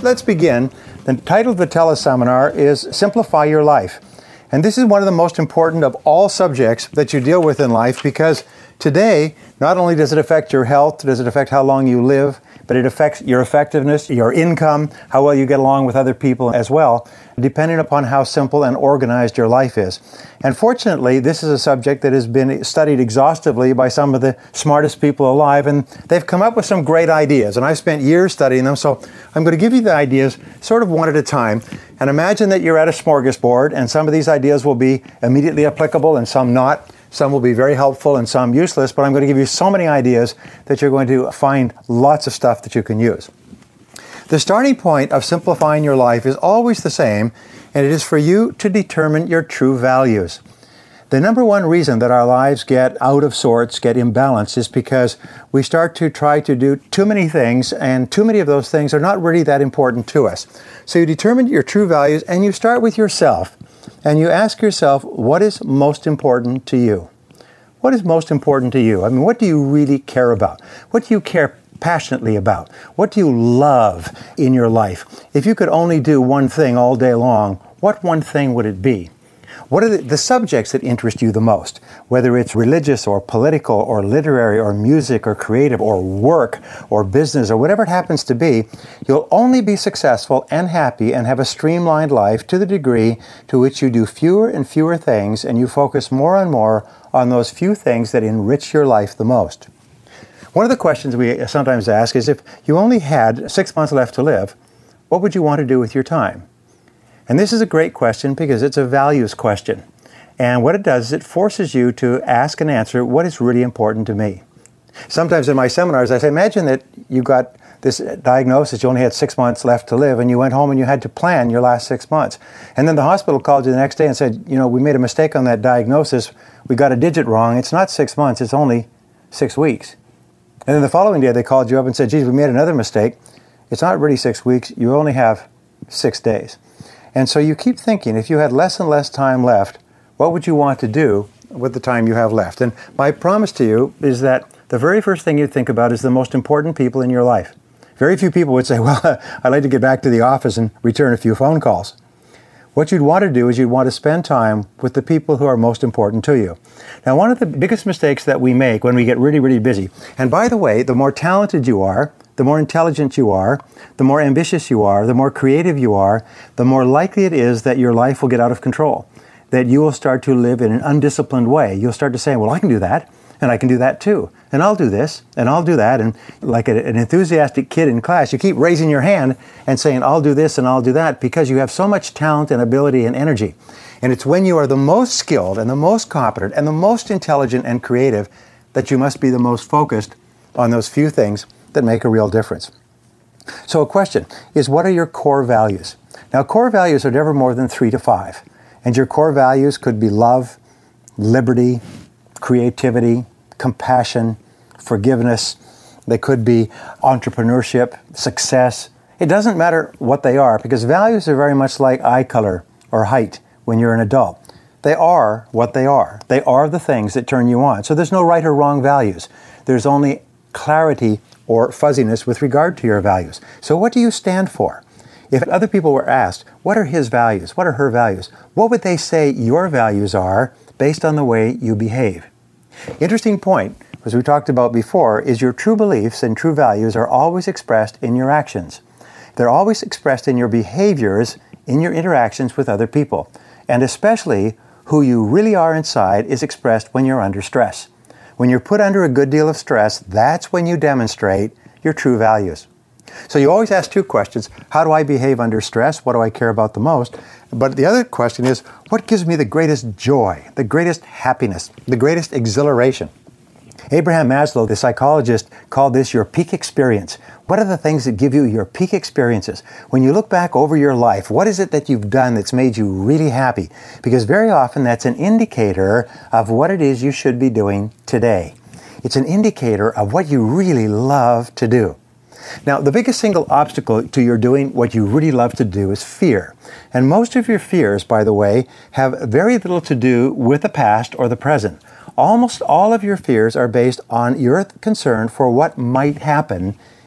let's begin. The title of the teleseminar is Simplify Your Life. And this is one of the most important of all subjects that you deal with in life, because today, not only does it affect your health, does it affect how long you live, but it affects your effectiveness, your income, how well you get along with other people as well, depending upon how simple and organized your life is. And fortunately, this is a subject that has been studied exhaustively by some of the smartest people alive, and they've come up with some great ideas. And I've spent years studying them, so I'm going to give you the ideas sort of one at a time. And imagine that you're at a smorgasbord, and some of these ideas will be immediately applicable and some not. Some will be very helpful and some useless, but I'm going to give you so many ideas that you're going to find lots of stuff that you can use. The starting point of simplifying your life is always the same, and it is for you to determine your true values. The number one reason that our lives get out of sorts, get imbalanced, is because we start to try to do too many things, and too many of those things are not really that important to us. So you determine your true values, and you start with yourself. And you ask yourself, what is most important to you? What is most important to you? I mean, what do you really care about? What do you care passionately about? What do you love in your life? If you could only do one thing all day long, what one thing would it be? What are the subjects that interest you the most? Whether it's religious or political or literary or music or creative or work or business or whatever it happens to be, you'll only be successful and happy and have a streamlined life to the degree to which you do fewer and fewer things and you focus more and more on those few things that enrich your life the most. One of the questions we sometimes ask is, if you only had 6 months left to live, what would you want to do with your time? And this is a great question because it's a values question. And what it does is it forces you to ask and answer what is really important to me. Sometimes in my seminars I say, imagine that you got this diagnosis, you only had 6 months left to live, and you went home and you had to plan your last 6 months. And then the hospital called you the next day and said, we made a mistake on that diagnosis. We got a digit wrong. It's not 6 months, it's only 6 weeks. And then the following day they called you up and said, geez, we made another mistake. It's not really 6 weeks, you only have 6 days. And so you keep thinking, if you had less and less time left, what would you want to do with the time you have left? And my promise to you is that the very first thing you'd think about is the most important people in your life. Very few people would say, well, I'd like to get back to the office and return a few phone calls. What you'd want to do is you'd want to spend time with the people who are most important to you. Now, one of the biggest mistakes that we make when we get really, really busy, and by the way, the more talented you are, the more intelligent you are, the more ambitious you are, the more creative you are, the more likely it is that your life will get out of control, that you will start to live in an undisciplined way. You'll start to say, well, I can do that, and I can do that too, and I'll do this, and I'll do that, and like an enthusiastic kid in class, you keep raising your hand and saying, I'll do this and I'll do that, because you have so much talent and ability and energy. And it's when you are the most skilled and the most competent and the most intelligent and creative that you must be the most focused on those few things that make a real difference. So a question is, what are your core values? Now, core values are never more than 3 to 5. And your core values could be love, liberty, creativity, compassion, forgiveness. They could be entrepreneurship, success. It doesn't matter what they are, because values are very much like eye color or height when you're an adult. They are what they are. They are the things that turn you on. So there's no right or wrong values. There's only clarity or fuzziness with regard to your values. So what do you stand for? If other people were asked, what are his values? What are her values? What would they say your values are based on the way you behave? Interesting point, as we talked about before, is your true beliefs and true values are always expressed in your actions. They're always expressed in your behaviors, in your interactions with other people. And especially who you really are inside is expressed when you're under stress. When you're put under a good deal of stress, that's when you demonstrate your true values. So you always ask two questions. How do I behave under stress? What do I care about the most? But the other question is, what gives me the greatest joy, the greatest happiness, the greatest exhilaration? Abraham Maslow, the psychologist, called this your peak experience. What are the things that give you your peak experiences? When you look back over your life, what is it that you've done that's made you really happy? Because very often that's an indicator of what it is you should be doing today. It's an indicator of what you really love to do. Now, the biggest single obstacle to your doing what you really love to do is fear. And most of your fears, by the way, have very little to do with the past or the present. Almost all of your fears are based on your concern for what might happen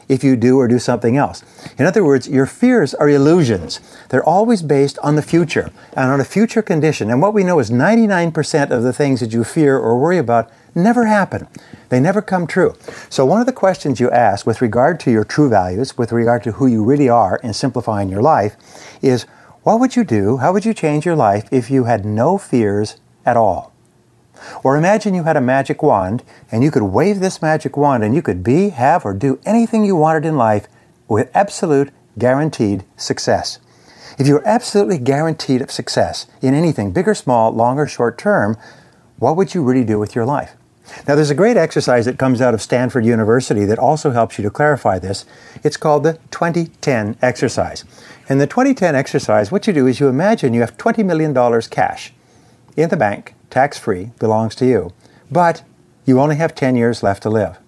if you do or do something else. In other words, your fears are illusions. They're always based on the future and on a future condition. And what we know is 99% of the things that you fear or worry about never happen. They never come true. So one of the questions you ask with regard to your true values, with regard to who you really are in simplifying your life, is what would you do, how would you change your life if you had no fears at all? Or imagine you had a magic wand and you could wave this magic wand and you could be, have, or do anything you wanted in life with absolute guaranteed success. If you're absolutely guaranteed of success in anything, big or small, long or short term, what would you really do with your life? Now, there's a great exercise that comes out of Stanford University that also helps you to clarify this. It's called the 2010 exercise. In the 2010 exercise, what you do is you imagine you have $20 million cash in the bank, tax-free, belongs to you, but you only have 10 years left to live.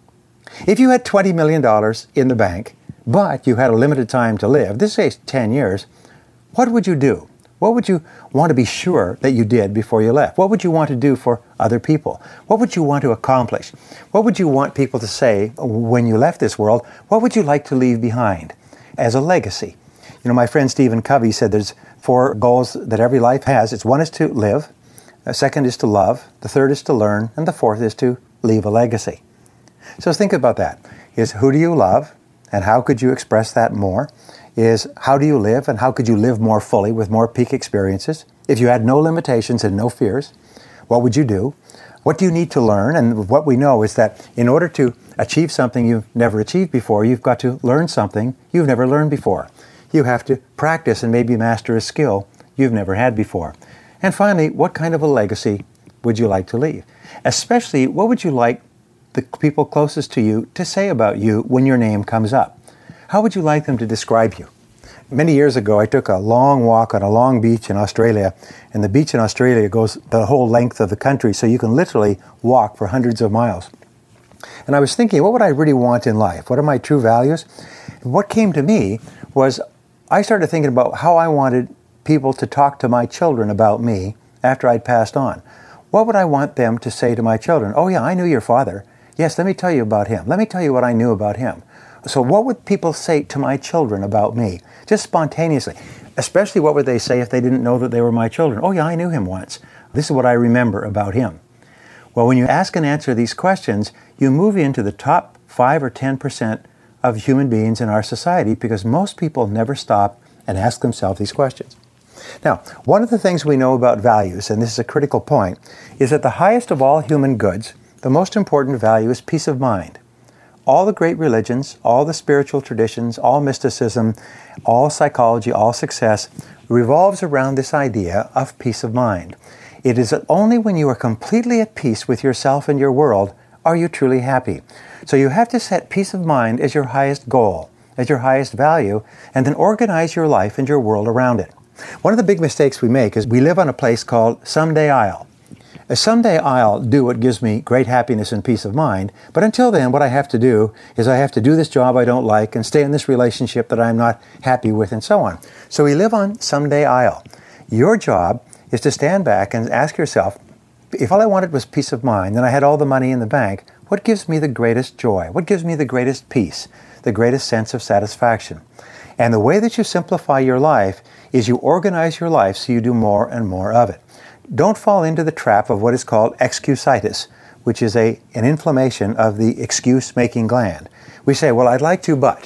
If you had $20 million in the bank, but you had a limited time to live, this says 10 years, what would you do? What would you want to be sure that you did before you left? What would you want to do for other people? What would you want to accomplish? What would you want people to say when you left this world? What would you like to leave behind as a legacy? You know, my friend Stephen Covey said there's 4 goals that every life has. It's 1 is to live, the 2nd is to love, the 3rd is to learn, and the 4th is to leave a legacy. So think about that. Is who do you love, and how could you express that more? Is how do you live, and how could you live more fully with more peak experiences? If you had no limitations and no fears, what would you do? What do you need to learn? And what we know is that in order to achieve something you've never achieved before, you've got to learn something you've never learned before. You have to practice and maybe master a skill you've never had before. And finally, what kind of a legacy would you like to leave? Especially, what would you like the people closest to you to say about you when your name comes up? How would you like them to describe you? Many years ago, I took a long walk on a long beach in Australia, and the beach in Australia goes the whole length of the country, so you can literally walk for hundreds of miles. And I was thinking, what would I really want in life? What are my true values? And what came to me was I started thinking about how I wanted people to talk to my children about me after I'd passed on. What would I want them to say to my children? Oh yeah, I knew your father. Yes, let me tell you about him. Let me tell you what I knew about him. So what would people say to my children about me? Just spontaneously. Especially what would they say if they didn't know that they were my children? Oh yeah, I knew him once. This is what I remember about him. Well, when you ask and answer these questions, you move into the top 5 or 10% of human beings in our society because most people never stop and ask themselves these questions. Now, one of the things we know about values, and this is a critical point, is that the highest of all human goods, the most important value is peace of mind. All the great religions, all the spiritual traditions, all mysticism, all psychology, all success revolves around this idea of peace of mind. It is only when you are completely at peace with yourself and your world are you truly happy. So you have to set peace of mind as your highest goal, as your highest value, and then organize your life and your world around it. One of the big mistakes we make is we live on a place called someday I'll. Someday I'll do what gives me great happiness and peace of mind, but until then what I have to do is I have to do this job I don't like and stay in this relationship that I'm not happy with and so on. So we live on someday I'll. Your job is to stand back and ask yourself, if all I wanted was peace of mind and I had all the money in the bank, what gives me the greatest joy? What gives me the greatest peace, the greatest sense of satisfaction? And the way that you simplify your life is you organize your life so you do more and more of it. Don't fall into the trap of what is called excusitis, which is an inflammation of the excuse-making gland. We say, well, I'd like to, but.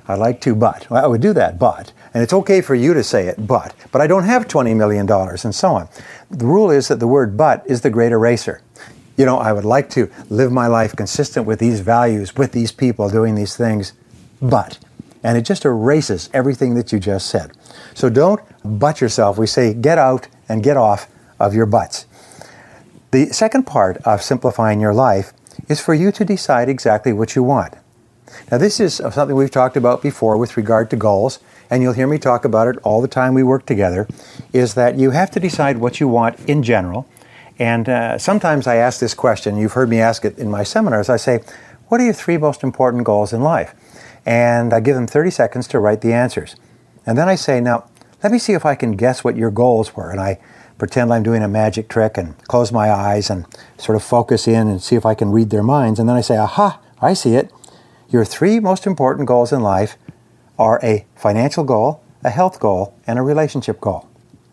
Well, I would do that, but. And it's okay for you to say it, but I don't have $20 million, and so on. The rule is that the word but is the great eraser. You know, I would like to live my life consistent with these values, with these people, doing these things, but. And it just erases everything that you just said. So don't but yourself. We say get out and get off of your butts. The second part of simplifying your life is for you to decide exactly what you want. Now this is something we've talked about before with regard to goals, and you'll hear me talk about it all the time we work together, is that you have to decide what you want in general. And sometimes I ask this question, you've heard me ask it in my seminars, I say, what are your 3 most important goals in life? And I give them 30 seconds to write the answers. And then I say, now, let me see if I can guess what your goals were. And I pretend I'm doing a magic trick and close my eyes and sort of focus in and see if I can read their minds. And then I say, aha, I see it. Your three most important goals in life are a financial goal, a health goal, and a relationship goal.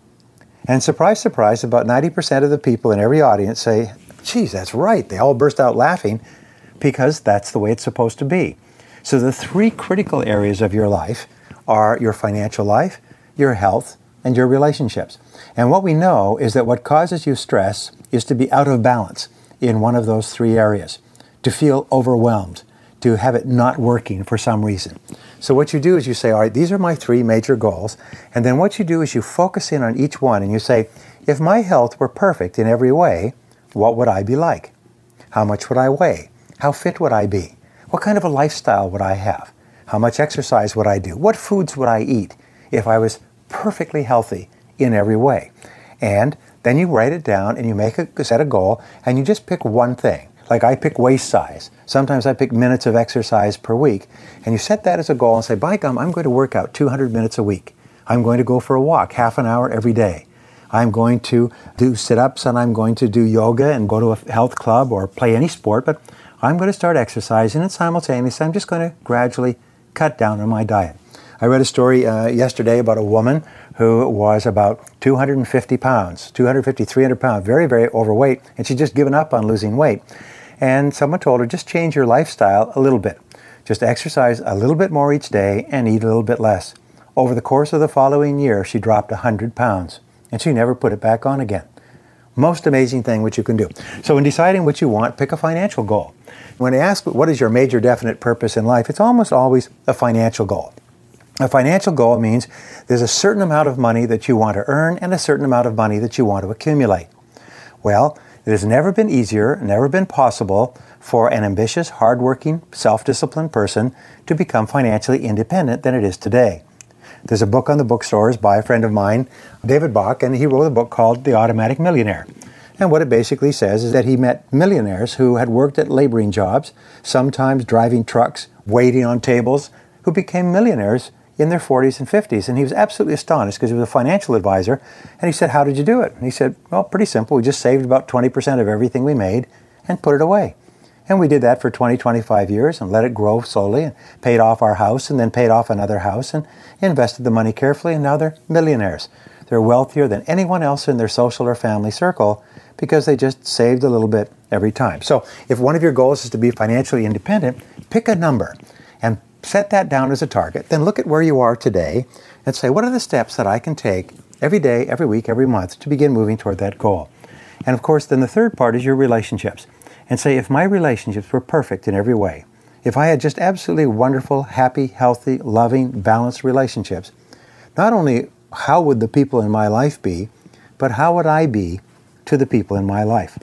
And surprise, surprise, about 90% of the people in every audience say, geez, that's right. They all burst out laughing because that's the way it's supposed to be. So the three critical areas of your life are your financial life, your health, and your relationships. And what we know is that what causes you stress is to be out of balance in one of those three areas, to feel overwhelmed, to have it not working for some reason. So what you do is you say, all right, these are my three major goals. And then what you do is you focus in on each one and you say, if my health were perfect in every way, what would I be like? How much would I weigh? How fit would I be? What kind of a lifestyle would I have? How much exercise would I do? What foods would I eat if I was perfectly healthy in every way? And then you write it down and you set a goal and you just pick one thing. Like I pick waist size. Sometimes I pick minutes of exercise per week. And you set that as a goal and say, by gum, I'm going to work out 200 minutes a week. I'm going to go for a walk, half an hour every day. I'm going to do sit-ups and I'm going to do yoga and go to a health club or play any sport, but I'm going to start exercising and simultaneously I'm just going to gradually cut down on my diet. I read a story yesterday about a woman who was about 250 pounds, 250, 300 pounds, very, very overweight, and she'd just given up on losing weight. And someone told her, just change your lifestyle a little bit. Just exercise a little bit more each day and eat a little bit less. Over the course of the following year, she dropped 100 pounds. And she never put it back on again. Most amazing thing which you can do. So in deciding what you want, pick a financial goal. When I ask what is your major definite purpose in life, it's almost always a financial goal. A financial goal means there's a certain amount of money that you want to earn and a certain amount of money that you want to accumulate. Well, it has never been easier, never been possible for an ambitious, hardworking, self-disciplined person to become financially independent than it is today. There's a book on the bookstores by a friend of mine, David Bach, and he wrote a book called The Automatic Millionaire. And what it basically says is that he met millionaires who had worked at laboring jobs, sometimes driving trucks, waiting on tables, who became millionaires in their 40s and 50s. And he was absolutely astonished because he was a financial advisor. And he said, how did you do it? And he said, well, pretty simple. We just saved about 20% of everything we made and put it away. And we did that for 20, 25 years and let it grow slowly and paid off our house and then paid off another house and invested the money carefully, and now they're millionaires. They're wealthier than anyone else in their social or family circle because they just saved a little bit every time. So if one of your goals is to be financially independent, pick a number and set that down as a target. Then look at where you are today and say, what are the steps that I can take every day, every week, every month to begin moving toward that goal? And of course, then the third part is your relationships. And say, if my relationships were perfect in every way, if I had just absolutely wonderful, happy, healthy, loving, balanced relationships, not only how would the people in my life be, but how would I be to the people in my life?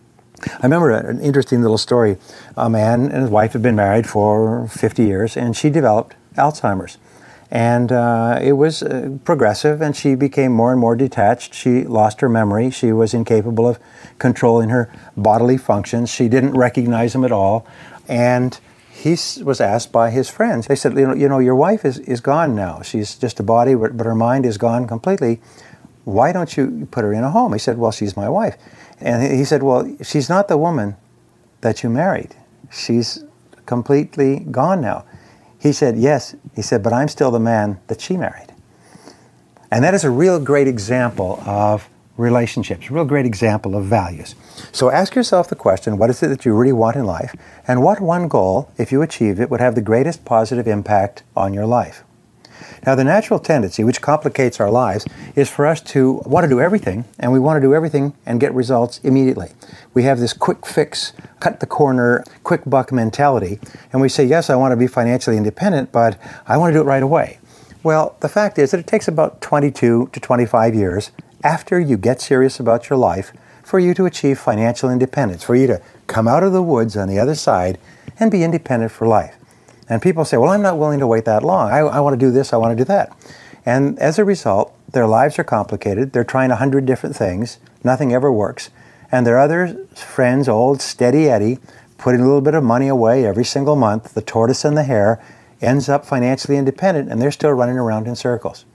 I remember an interesting little story. A man and his wife had been married for 50 years, and she developed Alzheimer's. And it was progressive, and she became more and more detached. She lost her memory. She was incapable of controlling her bodily functions. She didn't recognize them at all. And he was asked by his friends. They said, you know, your wife is gone now. She's just a body, but her mind is gone completely. Why don't you put her in a home? He said, well, she's my wife. And he said, well, she's not the woman that you married. She's completely gone now. He said, yes. He said, but I'm still the man that she married. And that is a real great example of relationships, a real great example of values. So ask yourself the question, what is it that you really want in life? And what one goal, if you achieved it, would have the greatest positive impact on your life? Now, the natural tendency, which complicates our lives, is for us to want to do everything, and we want to do everything and get results immediately. We have this quick fix, cut the corner, quick buck mentality, and we say, yes, I want to be financially independent, but I want to do it right away. Well, the fact is that it takes about 22 to 25 years after you get serious about your life for you to achieve financial independence, for you to come out of the woods on the other side and be independent for life. And people say, well, I'm not willing to wait that long. I want to do this, I want to do that. And as a result, their lives are complicated. They're trying 100 different things. Nothing ever works. And their other friends, old Steady Eddie, putting a little bit of money away every single month, the tortoise and the hare, ends up financially independent, and they're still running around in circles.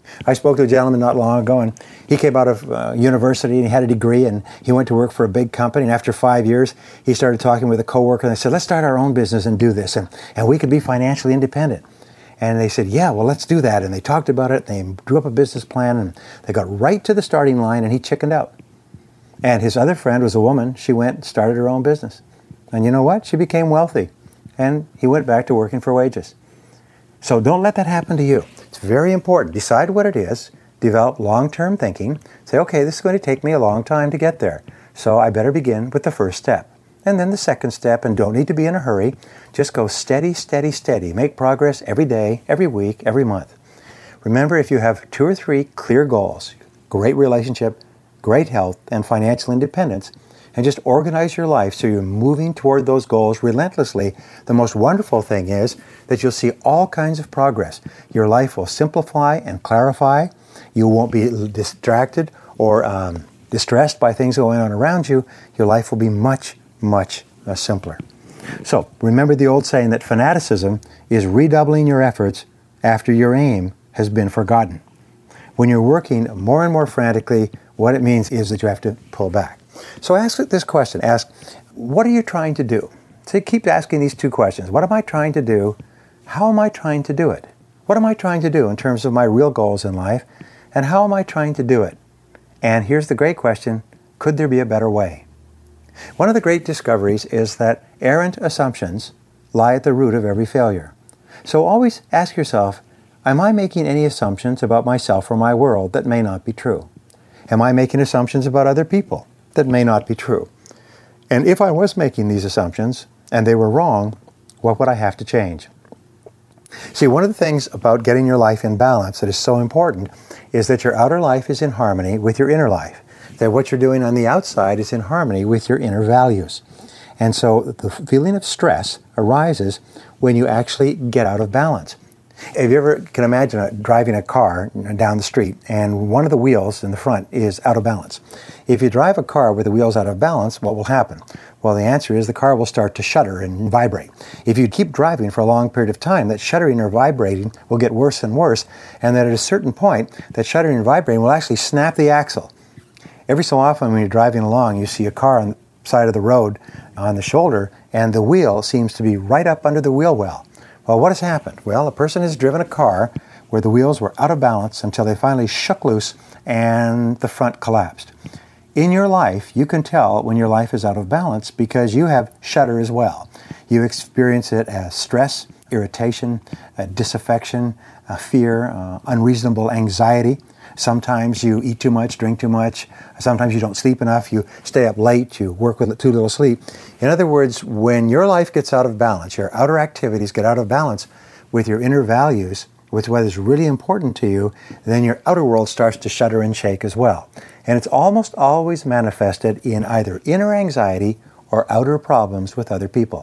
I spoke to a gentleman not long ago, and he came out of university and he had a degree, and he went to work for a big company. And after 5 years, he started talking with a coworker, and they said, let's start our own business and do this, and we could be financially independent. And they said, yeah, well, let's do that. And they talked about it, and they drew up a business plan, and they got right to the starting line, and he chickened out. And his other friend was a woman. She went and started her own business. And you know what? She became wealthy, and he went back to working for wages. So don't let that happen to you. It's very important. Decide what it is. Develop long-term thinking. Say, okay, this is going to take me a long time to get there. So I better begin with the first step. And then the second step, and don't need to be in a hurry. Just go steady, steady, steady. Make progress every day, every week, every month. Remember, if you have 2 or 3 clear goals, great relationship, great health, and financial independence, and just organize your life so you're moving toward those goals relentlessly, the most wonderful thing is that you'll see all kinds of progress. Your life will simplify and clarify. You won't be distracted or distressed by things going on around you. Your life will be much, much simpler. So remember the old saying that fanaticism is redoubling your efforts after your aim has been forgotten. When you're working more and more frantically, what it means is that you have to pull back. So ask this question. Ask, what are you trying to do? So keep asking these 2 questions. What am I trying to do? How am I trying to do it? What am I trying to do in terms of my real goals in life? And how am I trying to do it? And here's the great question. Could there be a better way? One of the great discoveries is that errant assumptions lie at the root of every failure. So always ask yourself, am I making any assumptions about myself or my world that may not be true? Am I making assumptions about other people that may not be true? And if I was making these assumptions and they were wrong, what would I have to change? See, one of the things about getting your life in balance that is so important is that your outer life is in harmony with your inner life, that what you're doing on the outside is in harmony with your inner values. And so the feeling of stress arises when you actually get out of balance. If you ever can imagine driving a car down the street and one of the wheels in the front is out of balance. If you drive a car with the wheels out of balance, what will happen? Well, the answer is the car will start to shudder and vibrate. If you keep driving for a long period of time, that shuddering or vibrating will get worse and worse, and that at a certain point, that shuddering and vibrating will actually snap the axle. Every so often when you're driving along, you see a car on the side of the road on the shoulder, and the wheel seems to be right up under the wheel well. Well, what has happened? Well, a person has driven a car where the wheels were out of balance until they finally shook loose and the front collapsed. In your life, you can tell when your life is out of balance because you have shudder as well. You experience it as stress, irritation, disaffection, fear, unreasonable anxiety. Sometimes you eat too much, drink too much. Sometimes you don't sleep enough. You stay up late. You work with too little sleep. In other words, when your life gets out of balance, your outer activities get out of balance with your inner values, with what is really important to you, then your outer world starts to shudder and shake as well. And it's almost always manifested in either inner anxiety or outer problems with other people.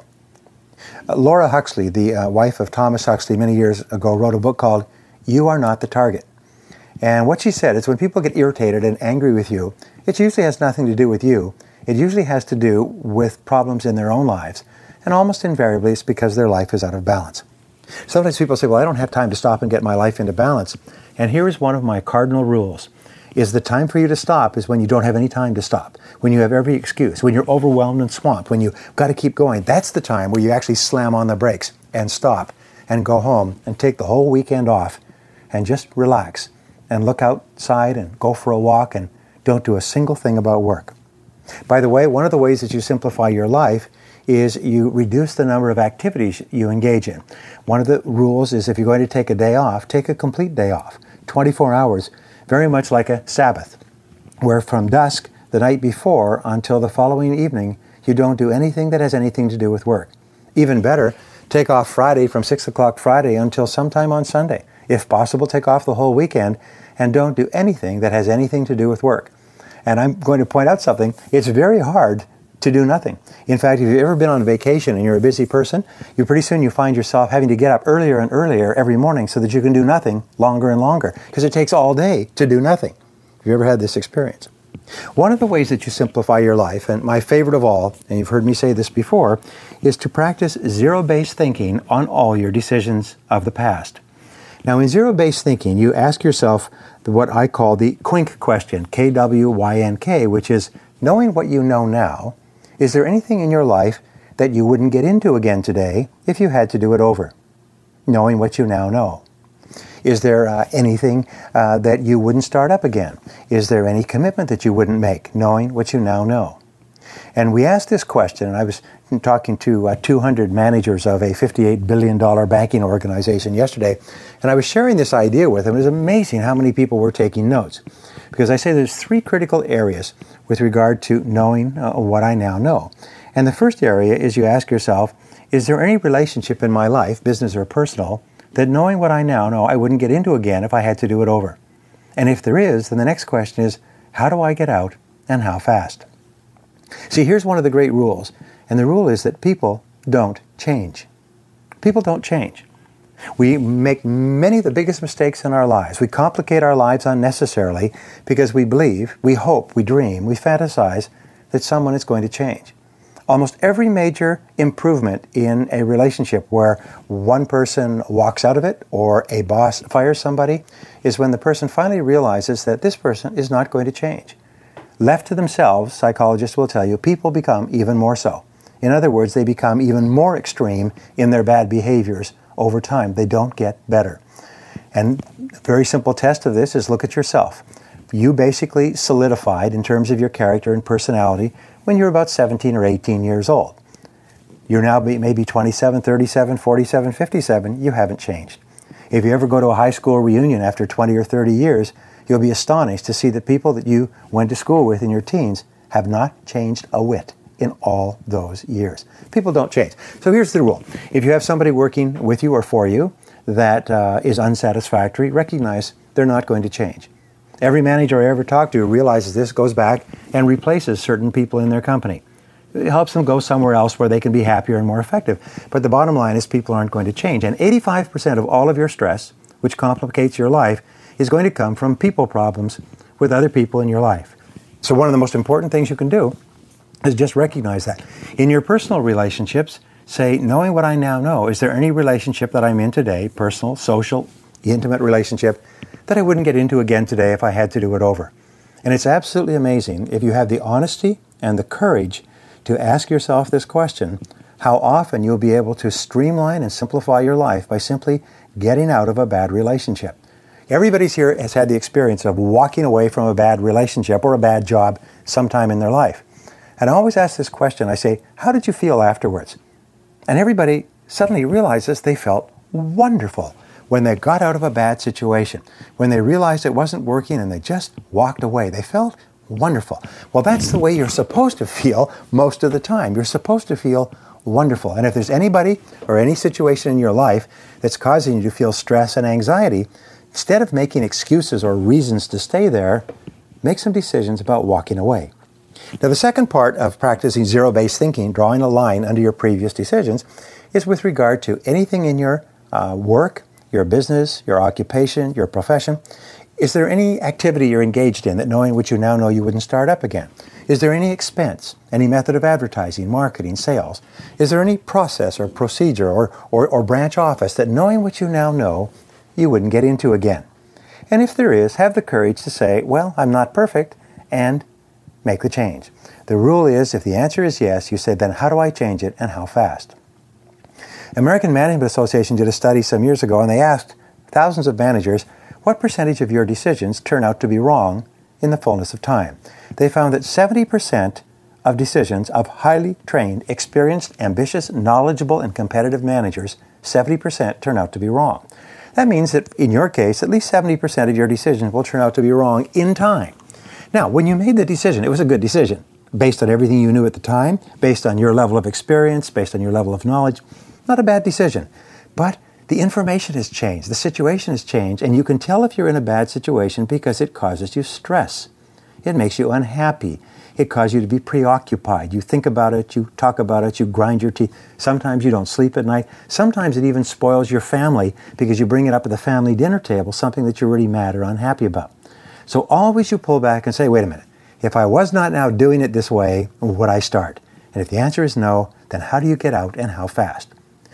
Laura Huxley, the wife of Thomas Huxley, many years ago wrote a book called You Are Not the Target. And what she said is when people get irritated and angry with you, it usually has nothing to do with you. It usually has to do with problems in their own lives. And almost invariably it's because their life is out of balance. Sometimes people say, well, I don't have time to stop and get my life into balance. And here is one of my cardinal rules, is the time for you to stop is when you don't have any time to stop, when you have every excuse, when you're overwhelmed and swamped, when you've got to keep going. That's the time where you actually slam on the brakes and stop and go home and take the whole weekend off and just relax and look outside and go for a walk and don't do a single thing about work. By the way, one of the ways that you simplify your life is you reduce the number of activities you engage in. One of the rules is if you're going to take a day off, take a complete day off, 24 hours, very much like a Sabbath, where from dusk the night before until the following evening, you don't do anything that has anything to do with work. Even better, take off Friday from 6 o'clock Friday until sometime on Sunday. If possible, take off the whole weekend and don't do anything that has anything to do with work. And I'm going to point out something. It's very hard to do nothing. In fact, if you've ever been on vacation and you're a busy person, pretty soon you find yourself having to get up earlier and earlier every morning so that you can do nothing longer and longer, because it takes all day to do nothing. Have you ever had this experience? One of the ways that you simplify your life, and my favorite of all, and you've heard me say this before, is to practice zero-based thinking on all your decisions of the past. Now, in zero-based thinking, you ask yourself what I call the KWYNK question, K-W-Y-N-K, which is, knowing what you know now, is there anything in your life that you wouldn't get into again today if you had to do it over? Knowing what you now know. Is there anything that you wouldn't start up again? Is there any commitment that you wouldn't make, knowing what you now know? And we asked this question, and I was talking to 200 managers of a $58 billion banking organization yesterday, and I was sharing this idea with them. It was amazing how many people were taking notes, because I say there's 3 critical areas with regard to knowing what I now know. And the first area is you ask yourself, is there any relationship in my life, business or personal, that knowing what I now know I wouldn't get into again if I had to do it over? And if there is, then the next question is, how do I get out and how fast? See, here's one of the great rules, and the rule is that people don't change. People don't change. We make many of the biggest mistakes in our lives. We complicate our lives unnecessarily because we believe, we hope, we dream, we fantasize that someone is going to change. Almost every major improvement in a relationship where one person walks out of it or a boss fires somebody is when the person finally realizes that this person is not going to change. Left to themselves, psychologists will tell you, people become even more so. In other words, they become even more extreme in their bad behaviors over time. They don't get better. And a very simple test of this is look at yourself. You basically solidified in terms of your character and personality when you're about 17 or 18 years old. You're now maybe 27, 37, 47, 57. You haven't changed. If you ever go to a high school reunion after 20 or 30 years, you'll be astonished to see that people that you went to school with in your teens have not changed a whit in all those years. People don't change. So here's the rule. If you have somebody working with you or for you that is unsatisfactory, recognize they're not going to change. Every manager I ever talk to realizes this, goes back and replaces certain people in their company. It helps them go somewhere else where they can be happier and more effective. But the bottom line is people aren't going to change. And 85% of all of your stress, which complicates your life, is going to come from people problems with other people in your life. So one of the most important things you can do is just recognize that. In your personal relationships, say, knowing what I now know, is there any relationship that I'm in today, personal, social, intimate relationship, that I wouldn't get into again today if I had to do it over? And it's absolutely amazing if you have the honesty and the courage to ask yourself this question, how often you'll be able to streamline and simplify your life by simply getting out of a bad relationship. Everybody's here has had the experience of walking away from a bad relationship or a bad job sometime in their life. And I always ask this question, I say, how did you feel afterwards? And everybody suddenly realizes they felt wonderful when they got out of a bad situation, when they realized it wasn't working and they just walked away. They felt wonderful. Well, that's the way you're supposed to feel most of the time. You're supposed to feel wonderful. And if there's anybody or any situation in your life that's causing you to feel stress and anxiety, instead of making excuses or reasons to stay there, make some decisions about walking away. Now, the second part of practicing zero-based thinking, drawing a line under your previous decisions, is with regard to anything in your work, your business, your occupation, your profession. Is there any activity you're engaged in that knowing what you now know you wouldn't start up again? Is there any expense, any method of advertising, marketing, sales? Is there any process or procedure or branch office that knowing what you now know you wouldn't get into again? And if there is, have the courage to say, well, I'm not perfect, and make the change. The rule is, if the answer is yes, you say, then how do I change it and how fast? American Management Association did a study some years ago, and they asked thousands of managers, what percentage of your decisions turn out to be wrong in the fullness of time? They found that 70% of decisions of highly trained, experienced, ambitious, knowledgeable, and competitive managers, 70% turn out to be wrong. That means that in your case, at least 70% of your decisions will turn out to be wrong in time. Now, when you made the decision, it was a good decision, based on everything you knew at the time, based on your level of experience, based on your level of knowledge. Not a bad decision. But the information has changed, the situation has changed, and you can tell if you're in a bad situation because it causes you stress. It makes you unhappy. It causes you to be preoccupied. You think about it, you talk about it, you grind your teeth. Sometimes you don't sleep at night. Sometimes it even spoils your family because you bring it up at the family dinner table, something that you're really mad or unhappy about. So always you pull back and say, wait a minute, if I was not now doing it this way, would I start? And if the answer is no, then how do you get out and how fast?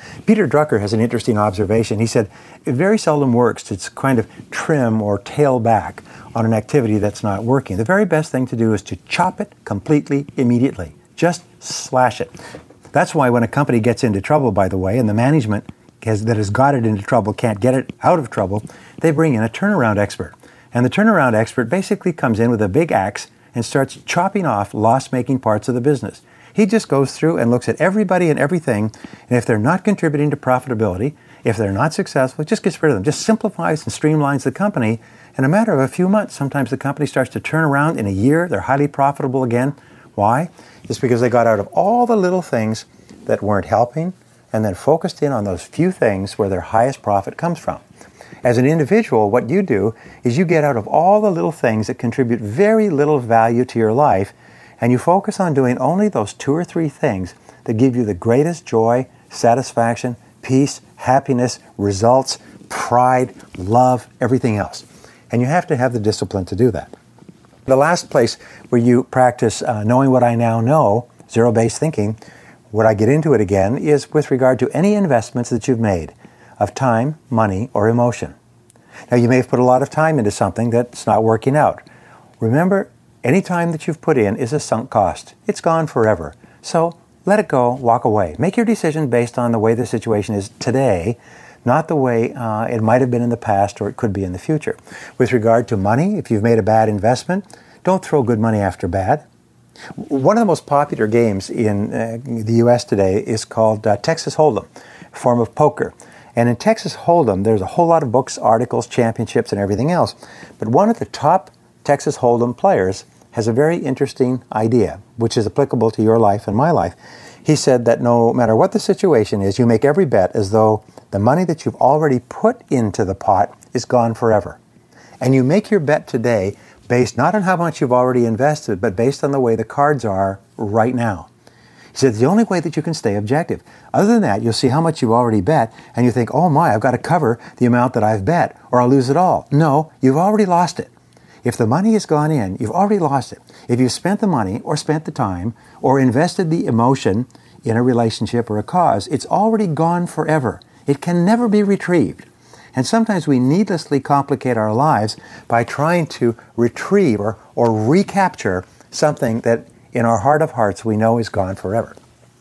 Peter Drucker has an interesting observation. He said, it very seldom works to kind of trim or tail back on an activity that's not working. The very best thing to do is to chop it completely immediately. Just slash it. That's why when a company gets into trouble, by the way, and the management that has got it into trouble can't get it out of trouble, they bring in a turnaround expert. And the turnaround expert basically comes in with a big axe and starts chopping off loss-making parts of the business. He just goes through and looks at everybody and everything, and if they're not contributing to profitability, if they're not successful, just gets rid of them, just simplifies and streamlines the company. In a matter of a few months, sometimes the company starts to turn around. In a year, they're highly profitable again. Why? It's because they got out of all the little things that weren't helping and then focused in on those few things where their highest profit comes from. As an individual, what you do is you get out of all the little things that contribute very little value to your life, and you focus on doing only those 2 or 3 things that give you the greatest joy, satisfaction, peace, happiness, results, pride, love, everything else. And you have to have the discipline to do that. The last place where you practice knowing what I now know, zero-based thinking, would I get into it again, is with regard to any investments that you've made of time, money, or emotion. Now, you may have put a lot of time into something that's not working out. Remember, any time that you've put in is a sunk cost. It's gone forever. So let it go, walk away. Make your decision based on the way the situation is today, not the way it might have been in the past or it could be in the future. With regard to money, if you've made a bad investment, don't throw good money after bad. One of the most popular games in the U.S. today is called Texas Hold'em, a form of poker. And in Texas Hold'em, there's a whole lot of books, articles, championships, and everything else. But one of the top Texas Hold'em players has a very interesting idea, which is applicable to your life and my life. He said that no matter what the situation is, you make every bet as though the money that you've already put into the pot is gone forever. And you make your bet today based not on how much you've already invested, but based on the way the cards are right now. He said, the only way that you can stay objective. Other than that, you'll see how much you've already bet, and you think, oh my, I've got to cover the amount that I've bet, or I'll lose it all. No, you've already lost it. If the money has gone in, you've already lost it. If you've spent the money, or spent the time, or invested the emotion in a relationship or a cause, it's already gone forever. It can never be retrieved. And sometimes we needlessly complicate our lives by trying to retrieve or recapture something that in our heart of hearts we know is gone forever.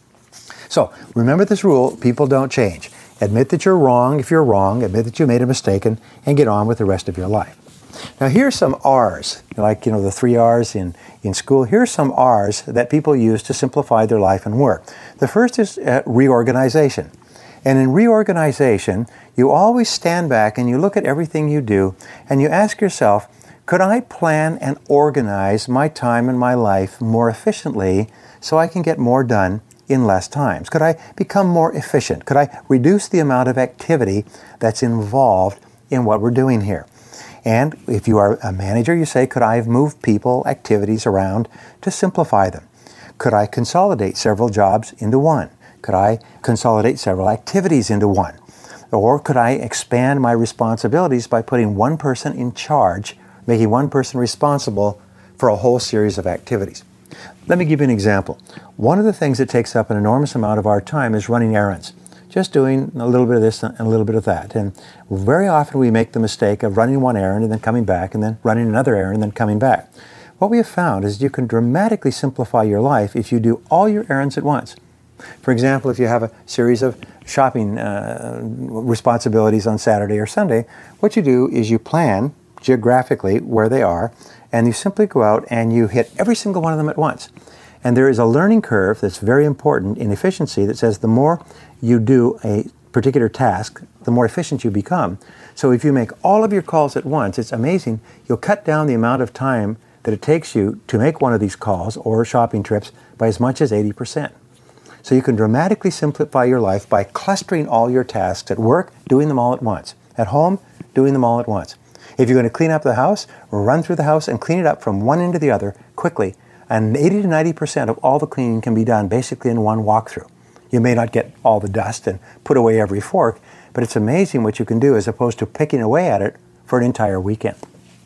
So remember this rule, people don't change. Admit that you're wrong if you're wrong, admit that you made a mistake, and get on with the rest of your life. Now here's some R's, like the 3 R's in school. Here's some R's that people use to simplify their life and work. The first is reorganization. And in reorganization, you always stand back and you look at everything you do and you ask yourself, could I plan and organize my time and my life more efficiently so I can get more done in less times? Could I become more efficient? Could I reduce the amount of activity that's involved in what we're doing here? And if you are a manager, you say, could I have moved people, activities around to simplify them? Could I consolidate several jobs into one? Could I consolidate several activities into one? Or could I expand my responsibilities by putting one person in charge, making one person responsible for a whole series of activities? Let me give you an example. One of the things that takes up an enormous amount of our time is running errands. Just doing a little bit of this and a little bit of that. And very often we make the mistake of running one errand and then coming back and then running another errand and then coming back. What we have found is you can dramatically simplify your life if you do all your errands at once. For example, if you have a series of shopping responsibilities on Saturday or Sunday, what you do is you plan geographically where they are, and you simply go out and you hit every single one of them at once. And there is a learning curve that's very important in efficiency that says the more you do a particular task, the more efficient you become. So if you make all of your calls at once, it's amazing. You'll cut down the amount of time that it takes you to make one of these calls or shopping trips by as much as 80%. So you can dramatically simplify your life by clustering all your tasks at work, doing them all at once. At home, doing them all at once. If you're going to clean up the house, run through the house and clean it up from one end to the other quickly. And 80 to 90% of all the cleaning can be done basically in one walkthrough. You may not get all the dust and put away every fork, but it's amazing what you can do as opposed to picking away at it for an entire weekend.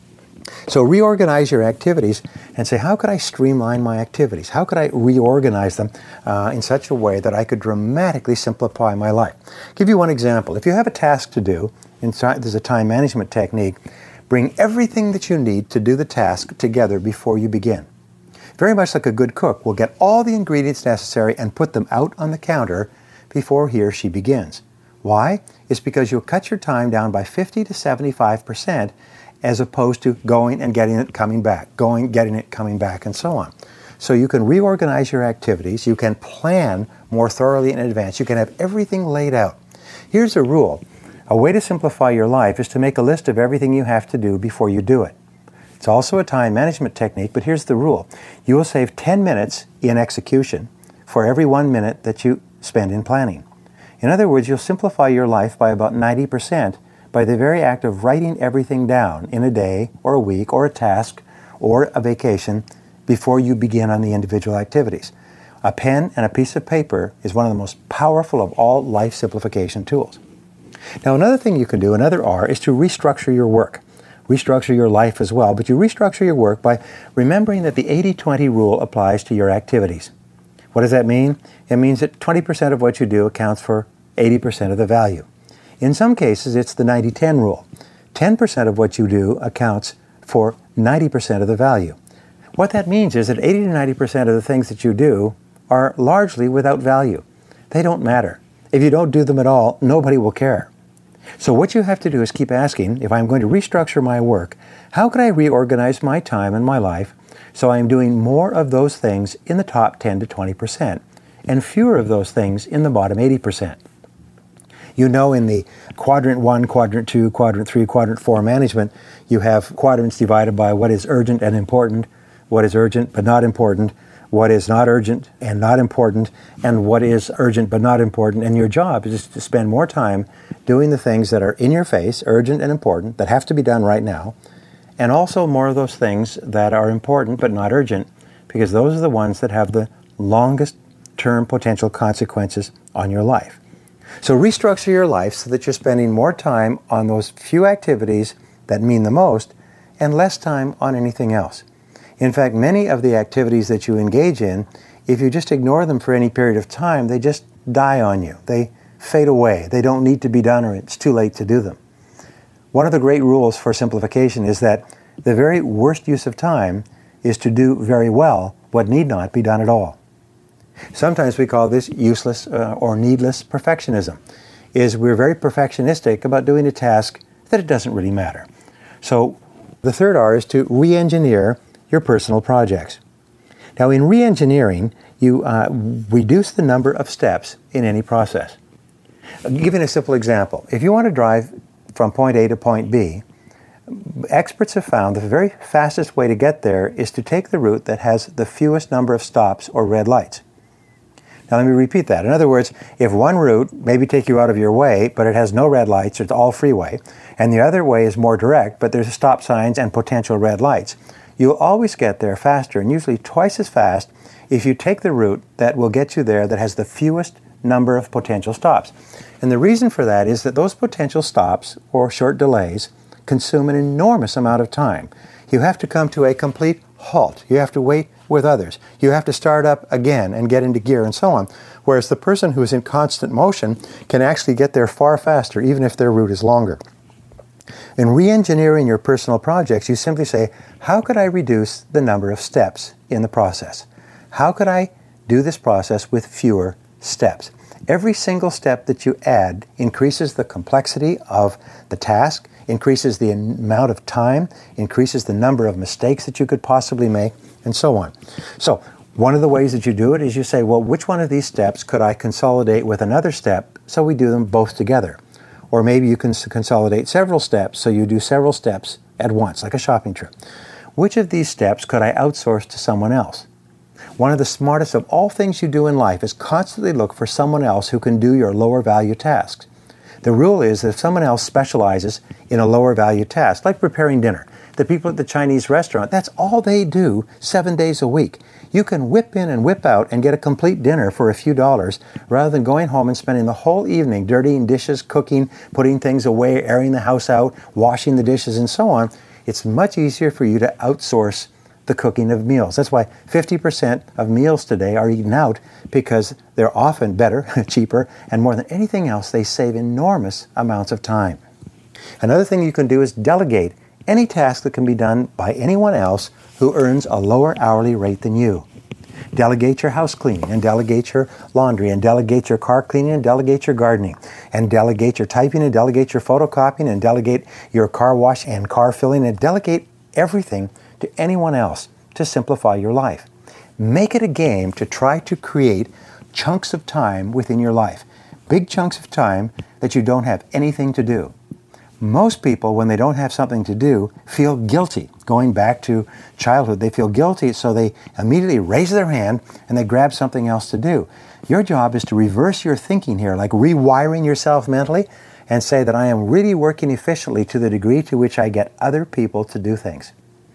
So reorganize your activities and say, how could I streamline my activities? How could I reorganize them in such a way that I could dramatically simplify my life? I'll give you one example. If you have a task to do, there's a time management technique, bring everything that you need to do the task together before you begin. Very much like a good cook will get all the ingredients necessary and put them out on the counter before he or she begins. Why? It's because you'll cut your time down by 50 to 75% as opposed to going and getting it, coming back, going, getting it, coming back, and so on. So you can reorganize your activities, you can plan more thoroughly in advance, you can have everything laid out. Here's a rule. A way to simplify your life is to make a list of everything you have to do before you do it. It's also a time management technique, but here's the rule. You will save 10 minutes in execution for every 1 minute that you spend in planning. In other words, you'll simplify your life by about 90% by the very act of writing everything down in a day or a week or a task or a vacation before you begin on the individual activities. A pen and a piece of paper is one of the most powerful of all life simplification tools. Now, another thing you can do, another R, is to restructure your work. Restructure your life as well, but you restructure your work by remembering that the 80-20 rule applies to your activities. What does that mean? It means that 20% of what you do accounts for 80% of the value. In some cases, it's the 90-10 rule. 10% of what you do accounts for 90% of the value. What that means is that 80 to 90% of the things that you do are largely without value. They don't matter. If you don't do them at all, nobody will care. So what you have to do is keep asking, if I'm going to restructure my work, how can I reorganize my time and my life so I'm doing more of those things in the top 10 to 20% and fewer of those things in the bottom 80%? You know, in the quadrant 1, quadrant 2, quadrant 3, quadrant 4 management, you have quadrants divided by what is urgent and important, what is urgent but not important, what is not urgent and not important, and what is urgent but not important. And your job is to spend more time doing the things that are in your face, urgent and important, that have to be done right now, and also more of those things that are important but not urgent, because those are the ones that have the longest term potential consequences on your life. So restructure your life so that you're spending more time on those few activities that mean the most and less time on anything else. In fact, many of the activities that you engage in, if you just ignore them for any period of time, they just die on you. They fade away. They don't need to be done, or it's too late to do them. One of the great rules for simplification is that the very worst use of time is to do very well what need not be done at all. Sometimes we call this useless or needless perfectionism, is we're very perfectionistic about doing a task that it doesn't really matter. So the third R is to re-engineer your personal projects. Now, in re-engineering, you reduce the number of steps in any process. I'll give you a simple example. If you want to drive from point A to point B, experts have found the very fastest way to get there is to take the route that has the fewest number of stops or red lights. Now, let me repeat that. In other words, if one route maybe take you out of your way, but it has no red lights, it's all freeway, and the other way is more direct, but there's stop signs and potential red lights, you'll always get there faster, and usually twice as fast, if you take the route that will get you there that has the fewest number of potential stops. And the reason for that is that those potential stops or short delays consume an enormous amount of time. You have to come to a complete halt. You have to wait with others. You have to start up again and get into gear and so on. Whereas the person who is in constant motion can actually get there far faster, even if their route is longer. In re-engineering your personal projects, you simply say, how could I reduce the number of steps in the process? How could I do this process with fewer steps? Every single step that you add increases the complexity of the task, increases the amount of time, increases the number of mistakes that you could possibly make, and so on. So one of the ways that you do it is you say, well, which one of these steps could I consolidate with another step so we do them both together? Or maybe you can consolidate several steps so you do several steps at once, like a shopping trip. Which of these steps could I outsource to someone else? One of the smartest of all things you do in life is constantly look for someone else who can do your lower value tasks. The rule is that if someone else specializes in a lower value task, like preparing dinner, the people at the Chinese restaurant, that's all they do 7 days a week. You can whip in and whip out and get a complete dinner for a few dollars rather than going home and spending the whole evening dirtying dishes, cooking, putting things away, airing the house out, washing the dishes, and so on. it's much easier for you to outsource the cooking of meals. That's why 50% of meals today are eaten out, because they're often better, cheaper, and more than anything else, they save enormous amounts of time. Another thing you can do is delegate any task that can be done by anyone else who earns a lower hourly rate than you. Delegate your house cleaning, and delegate your laundry, and delegate your car cleaning, and delegate your gardening, and delegate your typing, and delegate your photocopying, and delegate your car wash and car filling, and delegate everything to anyone else to simplify your life. Make it a game to try to create chunks of time within your life. Big chunks of time that you don't have anything to do. Most people, when they don't have something to do, feel guilty. Going back to childhood, they feel guilty, so they immediately raise their hand and they grab something else to do. Your job is to reverse your thinking here, like rewiring yourself mentally, and say that I am really working efficiently to the degree to which I get other people to do things.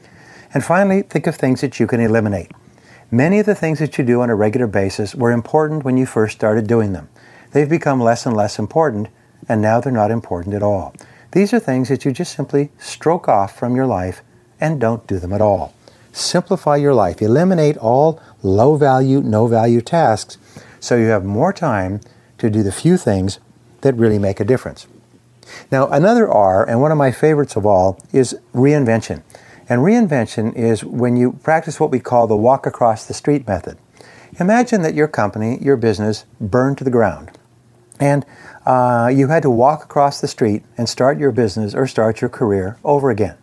And finally, think of things that you can eliminate. Many of the things that you do on a regular basis were important when you first started doing them. They've become less and less important, and now they're not important at all. These are things that you just simply stroke off from your life and don't do them at all. Simplify your life. Eliminate all low-value, no-value tasks so you have more time to do the few things that really make a difference. Now, another R, and one of my favorites of all, is reinvention. And reinvention is when you practice what we call the walk across the street method. Imagine that your company, your business, burned to the ground. And you had to walk across the street and start your business or start your career over again.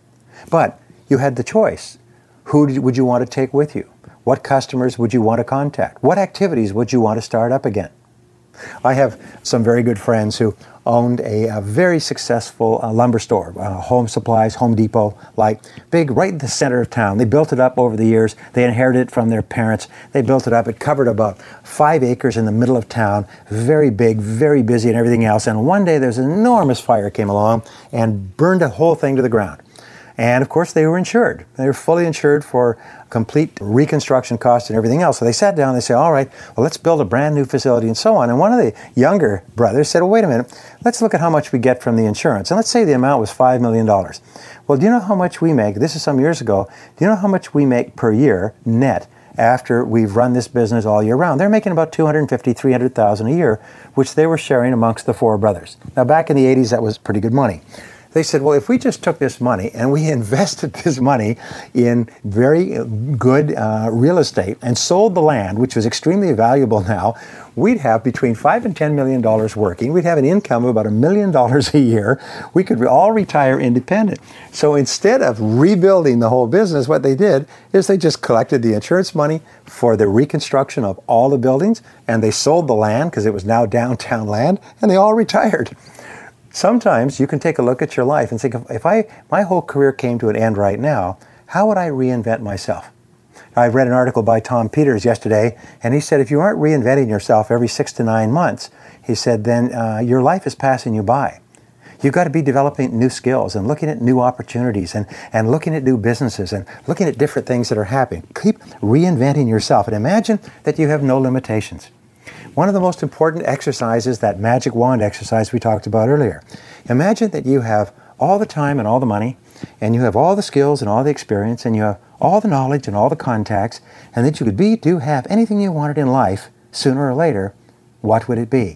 But you had the choice. Who would you want to take with you? What customers would you want to contact? What activities would you want to start up again? I have some very good friends who owned a very successful lumber store, Home Supplies, Home Depot, like big, right in the center of town. They built it up over the years. They inherited it from their parents. They built it up. It covered about 5 acres in the middle of town, very big, very busy and everything else. And one day there's an enormous fire came along and burned the whole thing to the ground. And of course they were insured. They were fully insured for complete reconstruction costs and everything else. So they sat down and they said, all right, well, let's build a brand new facility and so on. And one of the younger brothers said, well, wait a minute, let's look at how much we get from the insurance. And let's say the amount was $5 million. Well, do you know how much we make? This is some years ago. Do you know how much we make per year net after we've run this business all year round? They're making about $250,000, $300,000 a year, which they were sharing amongst the 4 brothers. Now, back in the 80s, that was pretty good money. They said, well, if we just took this money and we invested this money in very good real estate and sold the land, which was extremely valuable now, we'd have between $5 and $10 million working. We'd have an income of about $1 million a year. We could all retire independent. So instead of rebuilding the whole business, what they did is they just collected the insurance money for the reconstruction of all the buildings, and they sold the land because it was now downtown land, and they all retired. Sometimes you can take a look at your life and think, if my whole career came to an end right now, how would I reinvent myself? I read an article by Tom Peters yesterday, and he said if you aren't reinventing yourself every 6 to 9 months, he said, then your life is passing you by. You've got to be developing new skills and looking at new opportunities and looking at new businesses and looking at different things that are happening. Keep reinventing yourself and imagine that you have no limitations. One of the most important exercises, that magic wand exercise we talked about earlier. Imagine that you have all the time and all the money, and you have all the skills and all the experience, and you have all the knowledge and all the contacts, and that you could have anything you wanted in life sooner or later. What would it be?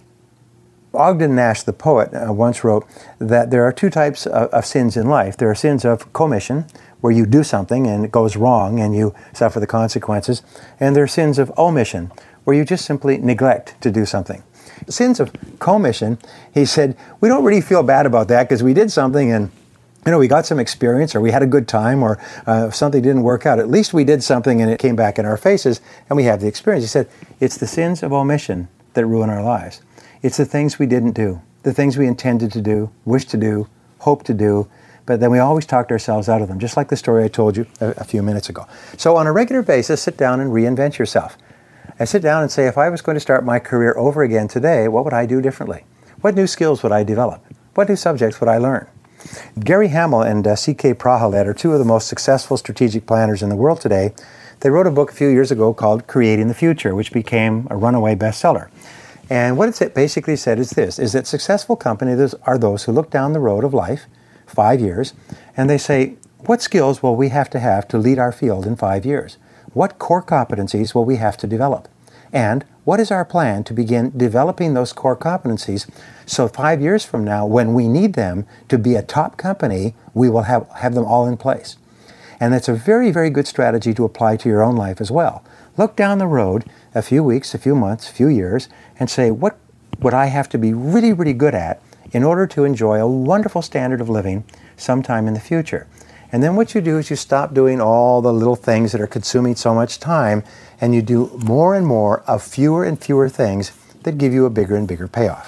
Ogden Nash, the poet, once wrote that there are 2 types of sins in life. There are sins of commission, where you do something and it goes wrong and you suffer the consequences, and there are sins of omission, where you just simply neglect to do something. Sins of commission, he said, we don't really feel bad about that because we did something and we got some experience, or we had a good time, or something didn't work out. At least we did something and it came back in our faces and we have the experience. He said, it's the sins of omission that ruin our lives. It's the things we didn't do, the things we intended to do, wished to do, hoped to do, but then we always talked ourselves out of them, just like the story I told you a few minutes ago. So on a regular basis, sit down and reinvent yourself. And sit down and say, if I was going to start my career over again today, what would I do differently? What new skills would I develop? What new subjects would I learn? Gary Hamel and C.K. Prahaled are 2 of the most successful strategic planners in the world today. They wrote a book a few years ago called Creating the Future, which became a runaway bestseller. And what it basically said is this, is that successful companies are those who look down the road of life, 5 years, and they say, What skills will we have to lead our field in 5 years? What core competencies will we have to develop? And what is our plan to begin developing those core competencies so 5 years from now, when we need them to be a top company, we will have them all in place? And it's a very, very good strategy to apply to your own life as well. Look down the road a few weeks, a few months, a few years, and say, what would I have to be really, really good at in order to enjoy a wonderful standard of living sometime in the future? And then what you do is you stop doing all the little things that are consuming so much time, and you do more and more of fewer and fewer things that give you a bigger and bigger payoff.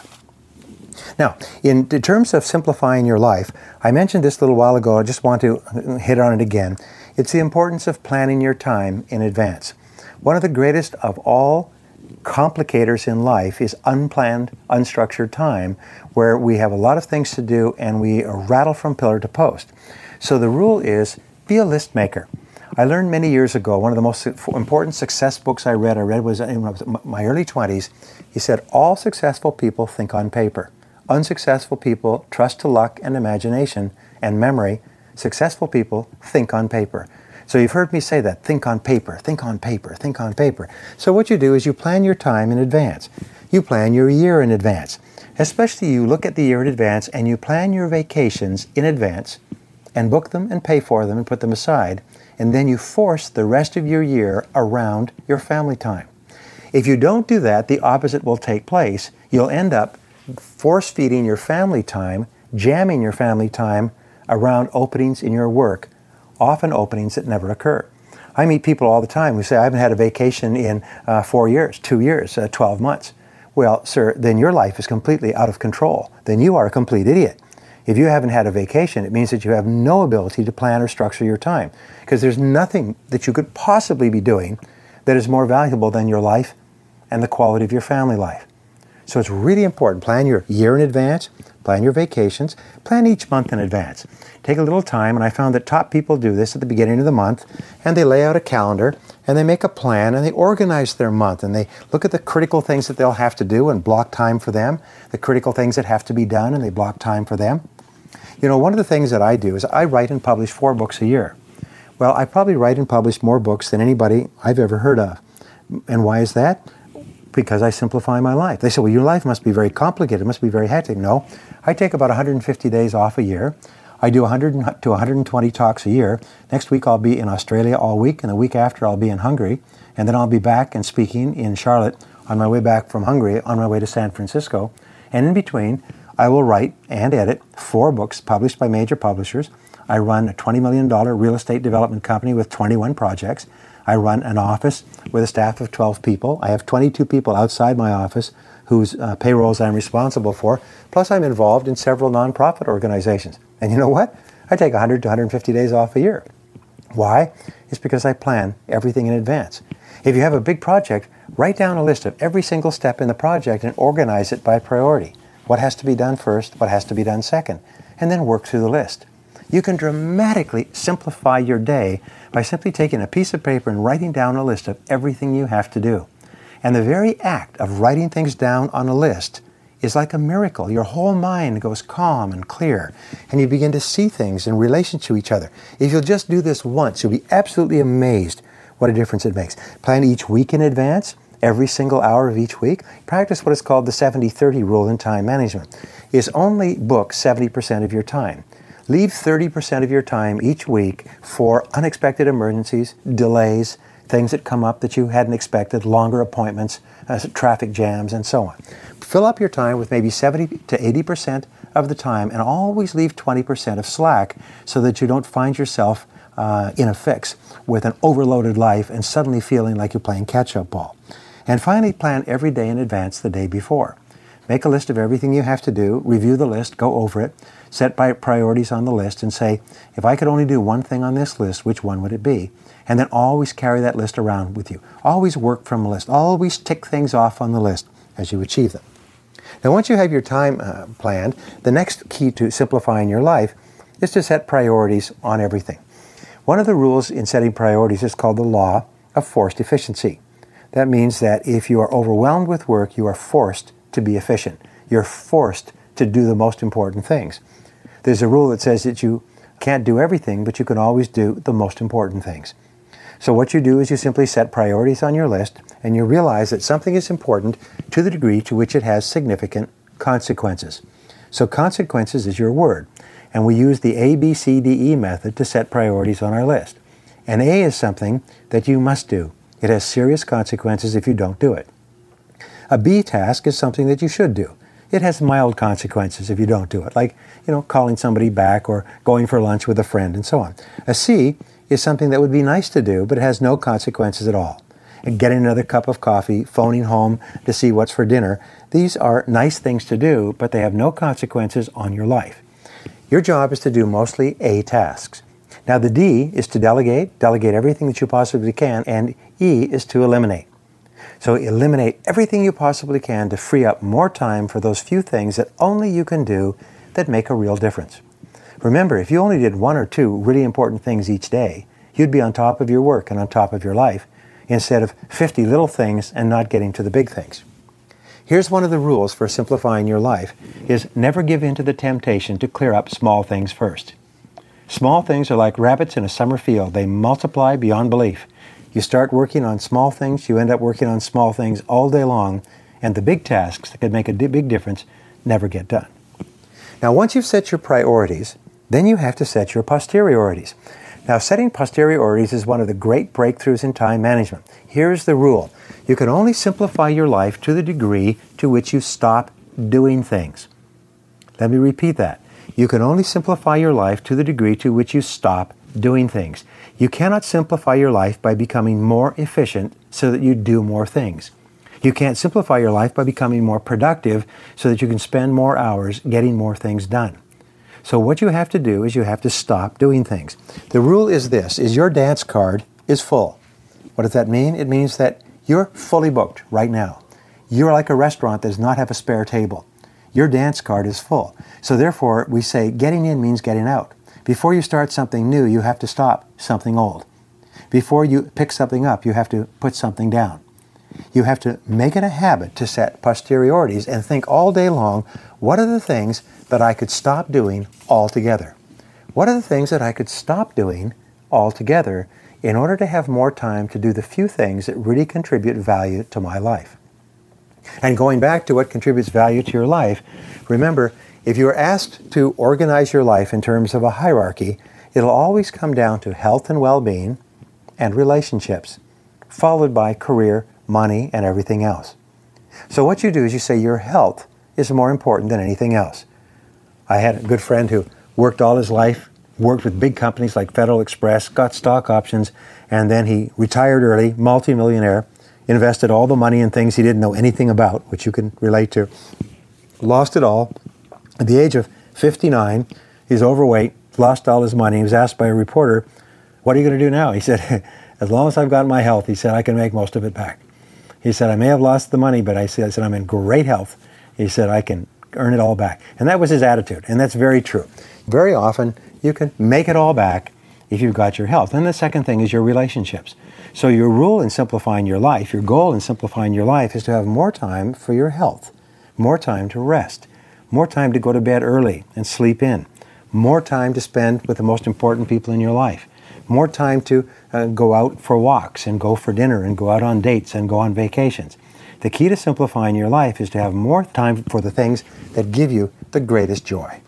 Now, in terms of simplifying your life, I mentioned this a little while ago. I just want to hit on it again. It's the importance of planning your time in advance. One of the greatest of all complicators in life is unplanned, unstructured time, where we have a lot of things to do and we rattle from pillar to post. So the rule is, be a list maker. I learned many years ago, one of the most important success books I read was in my early 20s. He said, all successful people think on paper. Unsuccessful people trust to luck and imagination and memory. Successful people think on paper. So you've heard me say that, think on paper, think on paper, think on paper. So what you do is you plan your time in advance. You plan your year in advance. Especially you look at the year in advance and you plan your vacations in advance and book them and pay for them and put them aside. And then you force the rest of your year around your family time. If you don't do that, the opposite will take place. You'll end up force-feeding your family time, jamming your family time around openings in your work, often openings that never occur. I meet people all the time who say, I haven't had a vacation in 4 years, 2 years, 12 months. Well, sir, then your life is completely out of control. Then you are a complete idiot. If you haven't had a vacation, it means that you have no ability to plan or structure your time, because there's nothing that you could possibly be doing that is more valuable than your life and the quality of your family life. So it's really important. Plan your year in advance, plan your vacations, plan each month in advance. Take a little time, and I found that top people do this at the beginning of the month, and they lay out a calendar, and they make a plan, and they organize their month, and they look at the critical things that they'll have to do and block time for them, the critical things that have to be done, and they block time for them. You know, one of the things that I do is I write and publish 4 books a year. Well, I probably write and publish more books than anybody I've ever heard of. And why is that? Because I simplify my life. They say, well, your life must be very complicated. It must be very hectic. No, I take about 150 days off a year. I do 100 to 120 talks a year. Next week I'll be in Australia all week, and the week after I'll be in Hungary. And then I'll be back and speaking in Charlotte on my way back from Hungary, on my way to San Francisco. And in between, I will write and edit 4 books published by major publishers. I run a $20 million real estate development company with 21 projects. I run an office with a staff of 12 people. I have 22 people outside my office whose payrolls I'm responsible for. Plus, I'm involved in several nonprofit organizations. And you know what? I take 100 to 150 days off a year. Why? It's because I plan everything in advance. If you have a big project, write down a list of every single step in the project and organize it by priority. What has to be done first, what has to be done second, and then work through the list. You can dramatically simplify your day by simply taking a piece of paper and writing down a list of everything you have to do. And the very act of writing things down on a list is like a miracle. Your whole mind goes calm and clear, and you begin to see things in relation to each other. If you'll just do this once, you'll be absolutely amazed what a difference it makes. Plan each week in advance, every single hour of each week. Practice what is called the 70-30 rule in time management. Is only book 70% of your time. Leave 30% of your time each week for unexpected emergencies, delays, things that come up that you hadn't expected, longer appointments, traffic jams, and so on. Fill up your time with maybe 70 to 80% of the time, and always leave 20% of slack so that you don't find yourself in a fix with an overloaded life and suddenly feeling like you're playing catch-up ball. And finally, plan every day in advance the day before. Make a list of everything you have to do, review the list, go over it, set priorities on the list, and say, if I could only do one thing on this list, which one would it be? And then always carry that list around with you. Always work from a list. Always tick things off on the list as you achieve them. Now, once you have your time planned, the next key to simplifying your life is to set priorities on everything. One of the rules in setting priorities is called the law of forced efficiency. That means that if you are overwhelmed with work, you are forced to be efficient. You're forced to do the most important things. There's a rule that says that you can't do everything, but you can always do the most important things. So what you do is you simply set priorities on your list, and you realize that something is important to the degree to which it has significant consequences. So consequences is your word, and we use the ABCDE method to set priorities on our list. And A is something that you must do. It has serious consequences if you don't do it. A B task is something that you should do. It has mild consequences if you don't do it, like, calling somebody back or going for lunch with a friend and so on. A C is something that would be nice to do, but it has no consequences at all. And getting another cup of coffee, phoning home to see what's for dinner, these are nice things to do, but they have no consequences on your life. Your job is to do mostly A tasks. Now the D is to delegate everything that you possibly can, and E is to eliminate. So eliminate everything you possibly can to free up more time for those few things that only you can do that make a real difference. Remember, if you only did 1 or 2 really important things each day, you'd be on top of your work and on top of your life, instead of 50 little things and not getting to the big things. Here's one of the rules for simplifying your life, is never give in to the temptation to clear up small things first. Small things are like rabbits in a summer field. They multiply beyond belief. You start working on small things, you end up working on small things all day long, and the big tasks that could make a big difference never get done. Now, once you've set your priorities, then you have to set your posteriorities. Now, setting posteriorities is one of the great breakthroughs in time management. Here's the rule. You can only simplify your life to the degree to which you stop doing things. Let me repeat that. You can only simplify your life to the degree to which you stop doing things. You cannot simplify your life by becoming more efficient so that you do more things. You can't simplify your life by becoming more productive so that you can spend more hours getting more things done. So what you have to do is you have to stop doing things. The rule is this, is your dance card is full. What does that mean? It means that you're fully booked right now. You're like a restaurant that does not have a spare table. Your dance card is full. So therefore, we say getting in means getting out. Before you start something new, you have to stop something old. Before you pick something up, you have to put something down. You have to make it a habit to set posteriorities and think all day long, what are the things that I could stop doing altogether? What are the things that I could stop doing altogether in order to have more time to do the few things that really contribute value to my life? And going back to what contributes value to your life, remember, if you are asked to organize your life in terms of a hierarchy, it'll always come down to health and well-being and relationships, followed by career, money, and everything else. So what you do is you say your health is more important than anything else. I had a good friend who worked all his life, worked with big companies like Federal Express, got stock options, and then he retired early, multimillionaire, invested all the money in things he didn't know anything about, which you can relate to, lost it all. At the age of 59, he's overweight, lost all his money. He was asked by a reporter, what are you going to do now? He said, as long as I've got my health, he said, I can make most of it back. He said, I may have lost the money, but I said, I'm in great health. He said, I can earn it all back. And that was his attitude, and that's very true. Very often, you can make it all back if you've got your health. And the second thing is your relationships. So your rule in simplifying your life, your goal in simplifying your life is to have more time for your health, more time to rest, more time to go to bed early and sleep in, more time to spend with the most important people in your life, more time to go out for walks and go for dinner and go out on dates and go on vacations. The key to simplifying your life is to have more time for the things that give you the greatest joy.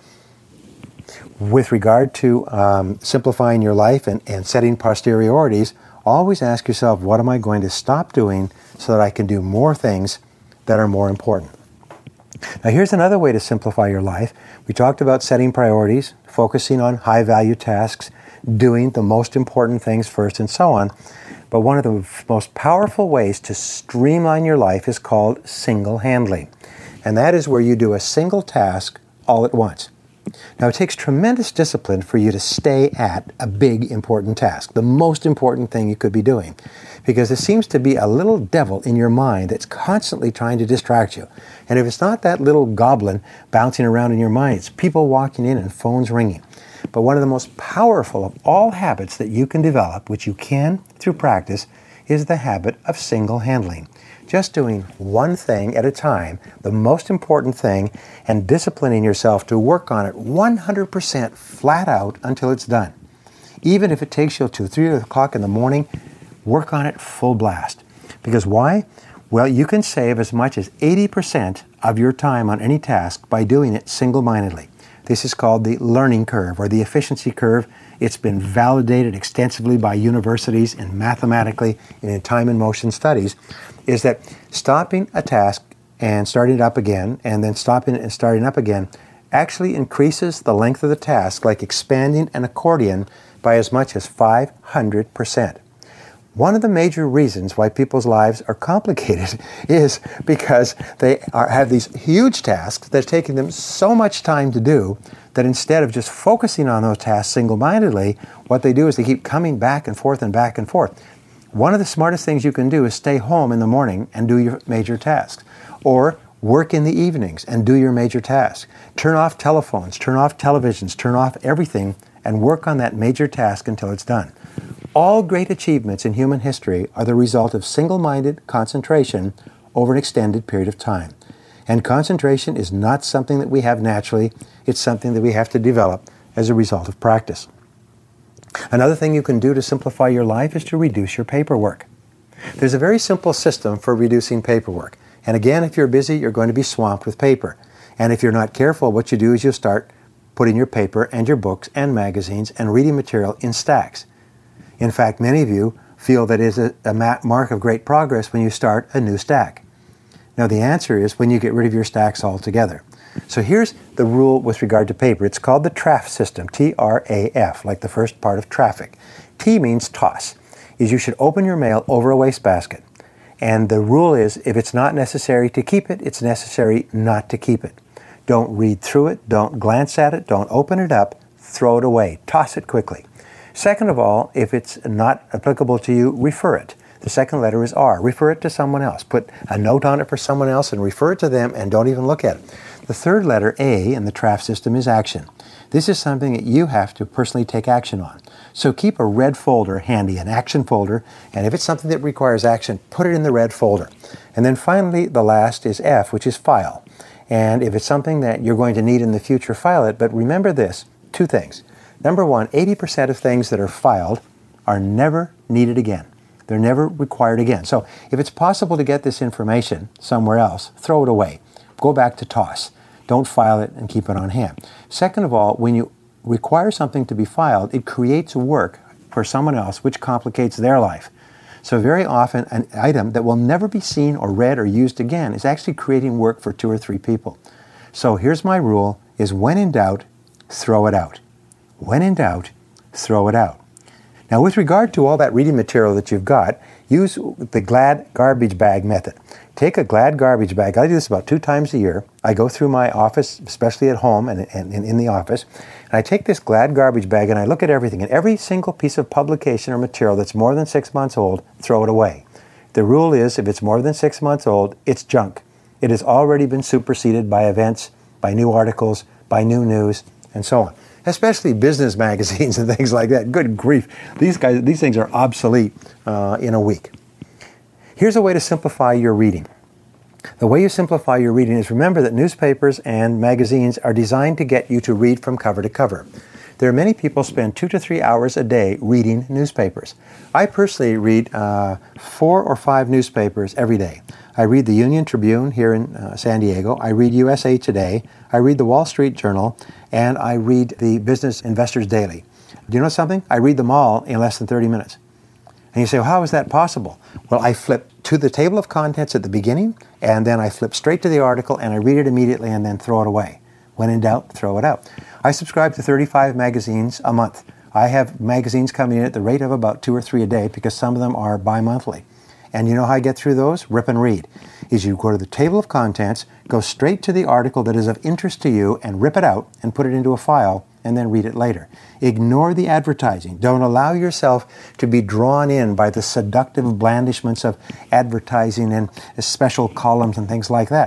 With regard to simplifying your life and setting posteriorities, always ask yourself, what am I going to stop doing so that I can do more things that are more important? Now here's another way to simplify your life. We talked about setting priorities, focusing on high-value tasks, doing the most important things first, and so on. But one of the most powerful ways to streamline your life is called single-handling. And that is where you do a single task all at once. Now, it takes tremendous discipline for you to stay at a big, important task, the most important thing you could be doing, because there seems to be a little devil in your mind that's constantly trying to distract you. And if it's not that little goblin bouncing around in your mind, it's people walking in and phones ringing. But one of the most powerful of all habits that you can develop, which you can through practice, is the habit of single-handling. just doing one thing at a time, the most important thing, and disciplining yourself to work on it 100% flat out until it's done. Even if it takes you till 3 o'clock in the morning, work on it full blast. Because why? Well, you can save as much as 80% of your time on any task by doing it single-mindedly. This is called the learning curve or the efficiency curve. It's been validated extensively by universities and mathematically and in time and motion studies, is that stopping a task and starting it up again and then stopping it and starting up again actually increases the length of the task, like expanding an accordion, by as much as 500%. One of the major reasons why people's lives are complicated is because they have these huge tasks that are taking them so much time to do that instead of just focusing on those tasks single-mindedly, what they do is they keep coming back and forth and back and forth. One of the smartest things you can do is stay home in the morning and do your major tasks, or work in the evenings and do your major tasks. Turn off telephones, turn off televisions, turn off everything and work on that major task until it's done. All great achievements in human history are the result of single-minded concentration over an extended period of time. And concentration is not something that we have naturally, it's something that we have to develop as a result of practice. Another thing you can do to simplify your life is to reduce your paperwork. There's a very simple system for reducing paperwork. And again, if you're busy, you're going to be swamped with paper. And if you're not careful, what you do is you start putting your paper and your books and magazines and reading material in stacks. In fact, many of you feel that it is a mark of great progress when you start a new stack. Now, the answer is when you get rid of your stacks altogether. So here's the rule with regard to paper. It's called the TRAF system, T-R-A-F, like the first part of traffic. T means toss, is you should open your mail over a wastebasket. And the rule is, if it's not necessary to keep it, it's necessary not to keep it. Don't read through it, don't glance at it, don't open it up, throw it away, toss it quickly. Second of all, if it's not applicable to you, refer it. The second letter is R. Refer it to someone else. Put a note on it for someone else and refer it to them and don't even look at it. The third letter, A, in the TRAF system is action. This is something that you have to personally take action on. So keep a red folder handy, an action folder, and if it's something that requires action, put it in the red folder. And then finally, the last is F, which is file. And if it's something that you're going to need in the future, file it. But remember this, two things. Number one, 80% of things that are filed are never needed again. They're never required again. So if it's possible to get this information somewhere else, throw it away. Go back to toss. Don't file it and keep it on hand. Second of all, when you require something to be filed, it creates work for someone else, which complicates their life. So very often, an item that will never be seen or read or used again is actually creating work for 2 or 3 people. So here's my rule, is when in doubt, throw it out. When in doubt, throw it out. Now, with regard to all that reading material that you've got, use the Glad garbage bag method. Take a Glad garbage bag. I do this about 2 times a year. I go through my office, especially at home and in the office, and I take this Glad garbage bag and I look at everything. And every single piece of publication or material that's more than 6 months old, throw it away. The rule is, if it's more than 6 months old, it's junk. It has already been superseded by events, by new articles, by new news, and so on. Especially business magazines and things like that. Good grief. These things are obsolete in a week. Here's a way to simplify your reading. The way you simplify your reading is, remember that newspapers and magazines are designed to get you to read from cover to cover. There are many people spend 2 to 3 hours a day reading newspapers. I personally read 4 or 5 newspapers every day. I read the Union Tribune here in San Diego. I read USA Today. I read the Wall Street Journal. And I read the Business Investors Daily. Do you know something? I read them all in less than 30 minutes. And you say, well, how is that possible? Well, I flip to the table of contents at the beginning, and then I flip straight to the article, and I read it immediately and then throw it away. When in doubt, throw it out. I subscribe to 35 magazines a month. I have magazines coming in at the rate of about 2 or 3 a day because some of them are bi-monthly. And you know how I get through those? Rip and read. Is you go to the table of contents, go straight to the article that is of interest to you and rip it out and put it into a file and then read it later. Ignore the advertising. Don't allow yourself to be drawn in by the seductive blandishments of advertising and special columns and things like that.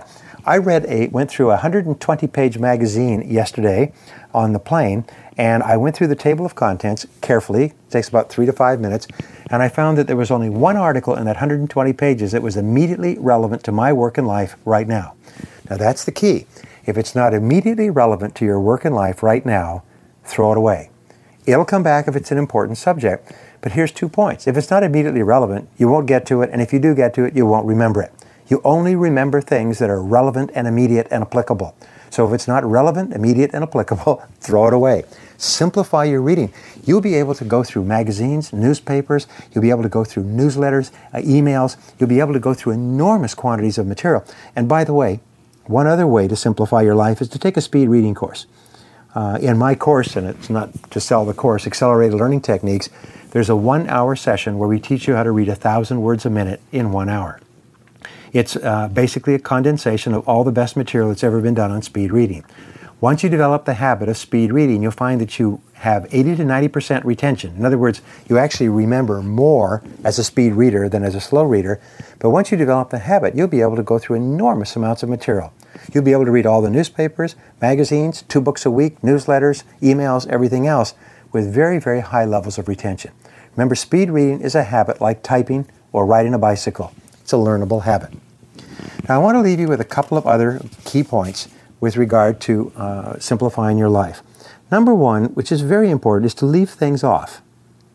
I went through a 120-page magazine yesterday on the plane, and I went through the table of contents carefully. It takes about 3 to 5 minutes, and I found that there was only one article in that 120 pages that was immediately relevant to my work and life right now. Now that's the key. If it's not immediately relevant to your work and life right now, throw it away. It'll come back if it's an important subject, but here's 2 points. If it's not immediately relevant, you won't get to it, and if you do get to it, you won't remember it. You only remember things that are relevant and immediate and applicable. So if it's not relevant, immediate, and applicable, throw it away. Simplify your reading. You'll be able to go through magazines, newspapers, you'll be able to go through newsletters, emails, you'll be able to go through enormous quantities of material. And by the way, one other way to simplify your life is to take a speed reading course. In my course, and it's not to sell the course, Accelerated Learning Techniques, there's a 1-hour session where we teach you how to read 1,000 words a minute in 1 hour. It's basically a condensation of all the best material that's ever been done on speed reading. Once you develop the habit of speed reading, you'll find that you have 80 to 90% retention. In other words, you actually remember more as a speed reader than as a slow reader. But once you develop the habit, you'll be able to go through enormous amounts of material. You'll be able to read all the newspapers, magazines, 2 books a week, newsletters, emails, everything else with very, very high levels of retention. Remember, speed reading is a habit like typing or riding a bicycle. It's a learnable habit. Now, I want to leave you with a couple of other key points with regard to simplifying your life. Number 1, which is very important, is to leave things off.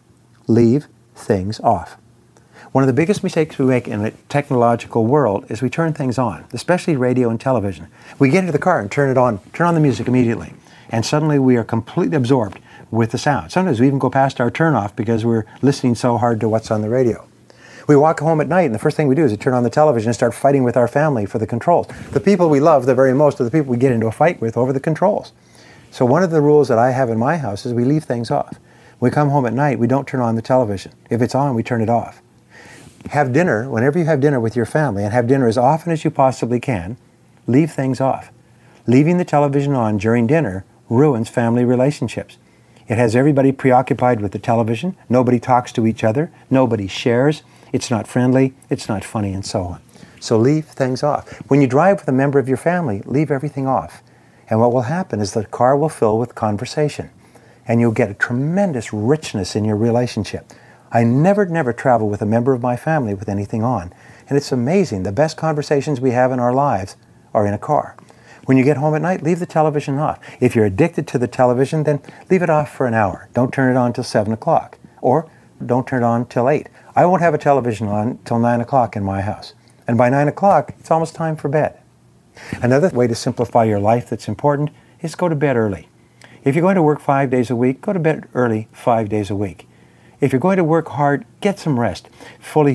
Leave things off. One of the biggest mistakes we make in a technological world is we turn things on, especially radio and television. We get into the car and turn on the music immediately, and suddenly we are completely absorbed with the sound. Sometimes we even go past our turn off because we're listening so hard to what's on the radio. We walk home at night, and the first thing we do is we turn on the television and start fighting with our family for the controls. The people we love the very most are the people we get into a fight with over the controls. So one of the rules that I have in my house is we leave things off. When we come home at night, we don't turn on the television. If it's on, we turn it off. Have dinner, whenever you have dinner with your family, and have dinner as often as you possibly can, leave things off. Leaving the television on during dinner ruins family relationships. It has everybody preoccupied with the television. Nobody talks to each other. Nobody shares. It's not friendly. It's not funny, and so on. So leave things off. When you drive with a member of your family, leave everything off. And what will happen is the car will fill with conversation, and you'll get a tremendous richness in your relationship. I never travel with a member of my family with anything on. And it's amazing. The best conversations we have in our lives are in a car. When you get home at night, leave the television off. If you're addicted to the television, then leave it off for an hour. Don't turn it on till 7 o'clock. Or don't turn it on till 8. I won't have a television on till 9 o'clock in my house. And by 9 o'clock, it's almost time for bed. Another way to simplify your life that's important is go to bed early. If you're going to work 5 days a week, go to bed early 5 days a week. If you're going to work hard, get some rest. Fully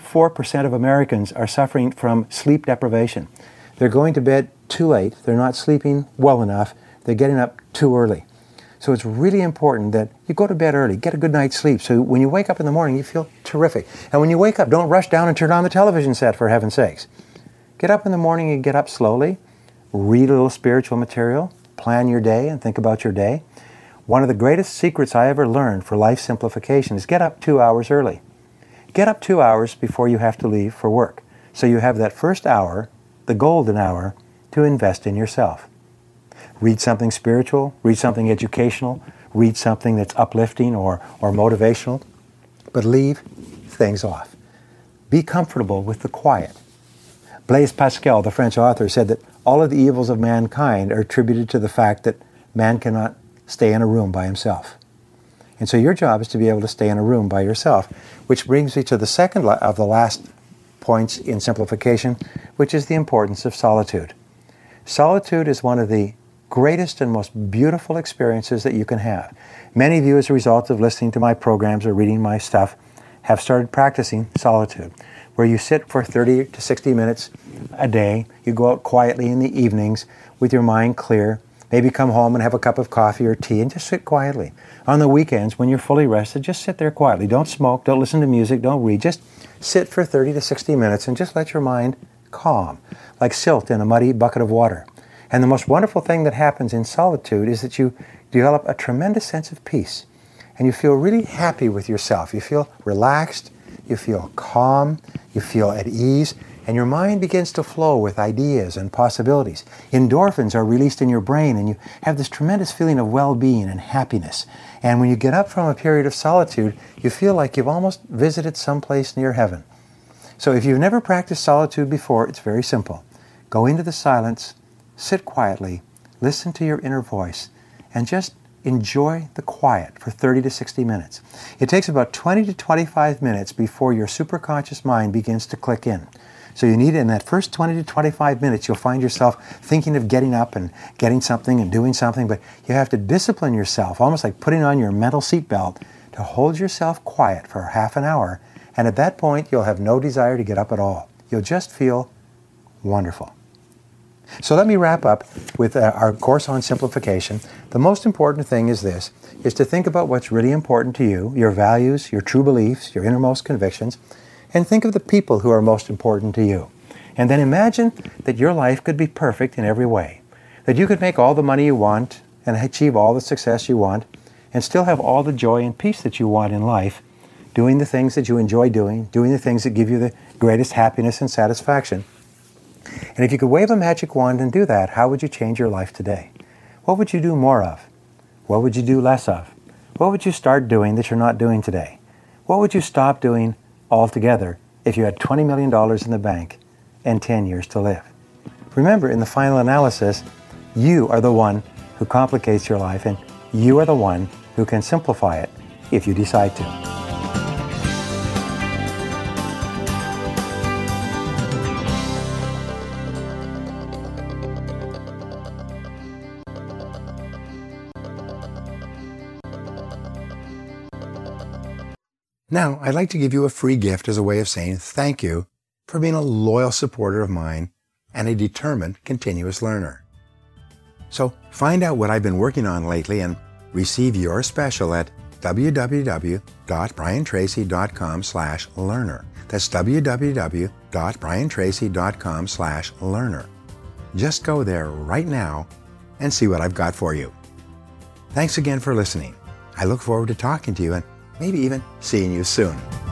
64% of Americans are suffering from sleep deprivation. They're going to bed too late. They're not sleeping well enough. They're getting up too early. So it's really important that you go to bed early, get a good night's sleep, so when you wake up in the morning, you feel terrific. And when you wake up, don't rush down and turn on the television set, for heaven's sakes. Get up in the morning and get up slowly. Read a little spiritual material. Plan your day and think about your day. One of the greatest secrets I ever learned for life simplification is get up 2 hours early. Get up 2 hours before you have to leave for work. So you have that first hour, the golden hour, to invest in yourself. Read something spiritual, read something educational, read something that's uplifting or motivational, but leave things off. Be comfortable with the quiet. Blaise Pascal, the French author, said that all of the evils of mankind are attributed to the fact that man cannot stay in a room by himself. And so your job is to be able to stay in a room by yourself, which brings me to the second of the last points in simplification, which is the importance of solitude. Solitude is one of the greatest and most beautiful experiences that you can have. Many of you, as a result of listening to my programs or reading my stuff, have started practicing solitude, where you sit for 30 to 60 minutes a day. You go out quietly in the evenings with your mind clear. Maybe come home and have a cup of coffee or tea and just sit quietly. On the weekends, when you're fully rested, just sit there quietly. Don't smoke, don't listen to music, don't read. Just sit for 30 to 60 minutes and just let your mind calm, like silt in a muddy bucket of water. And the most wonderful thing that happens in solitude is that you develop a tremendous sense of peace. And you feel really happy with yourself. You feel relaxed, you feel calm, you feel at ease, and your mind begins to flow with ideas and possibilities. Endorphins are released in your brain, and you have this tremendous feeling of well-being and happiness. And when you get up from a period of solitude, you feel like you've almost visited someplace near heaven. So if you've never practiced solitude before, it's very simple. Go into the silence, sit quietly, listen to your inner voice, and just enjoy the quiet for 30 to 60 minutes. It takes about 20 to 25 minutes before your superconscious mind begins to click in. So you need, in that first 20 to 25 minutes, you'll find yourself thinking of getting up and getting something and doing something, but you have to discipline yourself, almost like putting on your mental seatbelt, to hold yourself quiet for half an hour, and at that point, you'll have no desire to get up at all. You'll just feel wonderful. So let me wrap up with our course on simplification. The most important thing is this, is to think about what's really important to you, your values, your true beliefs, your innermost convictions, and think of the people who are most important to you. And then imagine that your life could be perfect in every way, that you could make all the money you want and achieve all the success you want, and still have all the joy and peace that you want in life, doing the things that you enjoy doing the things that give you the greatest happiness and satisfaction. And if you could wave a magic wand and do that, how would you change your life today? What would you do more of? What would you do less of? What would you start doing that you're not doing today? What would you stop doing altogether if you had $20 million in the bank and 10 years to live? Remember, in the final analysis, you are the one who complicates your life, and you are the one who can simplify it if you decide to. Now, I'd like to give you a free gift as a way of saying thank you for being a loyal supporter of mine and a determined continuous learner. So find out what I've been working on lately and receive your special at www.briantracy.com/learner. That's www.briantracy.com/learner. Just go there right now and see what I've got for you. Thanks again for listening. I look forward to talking to you and maybe even seeing you soon.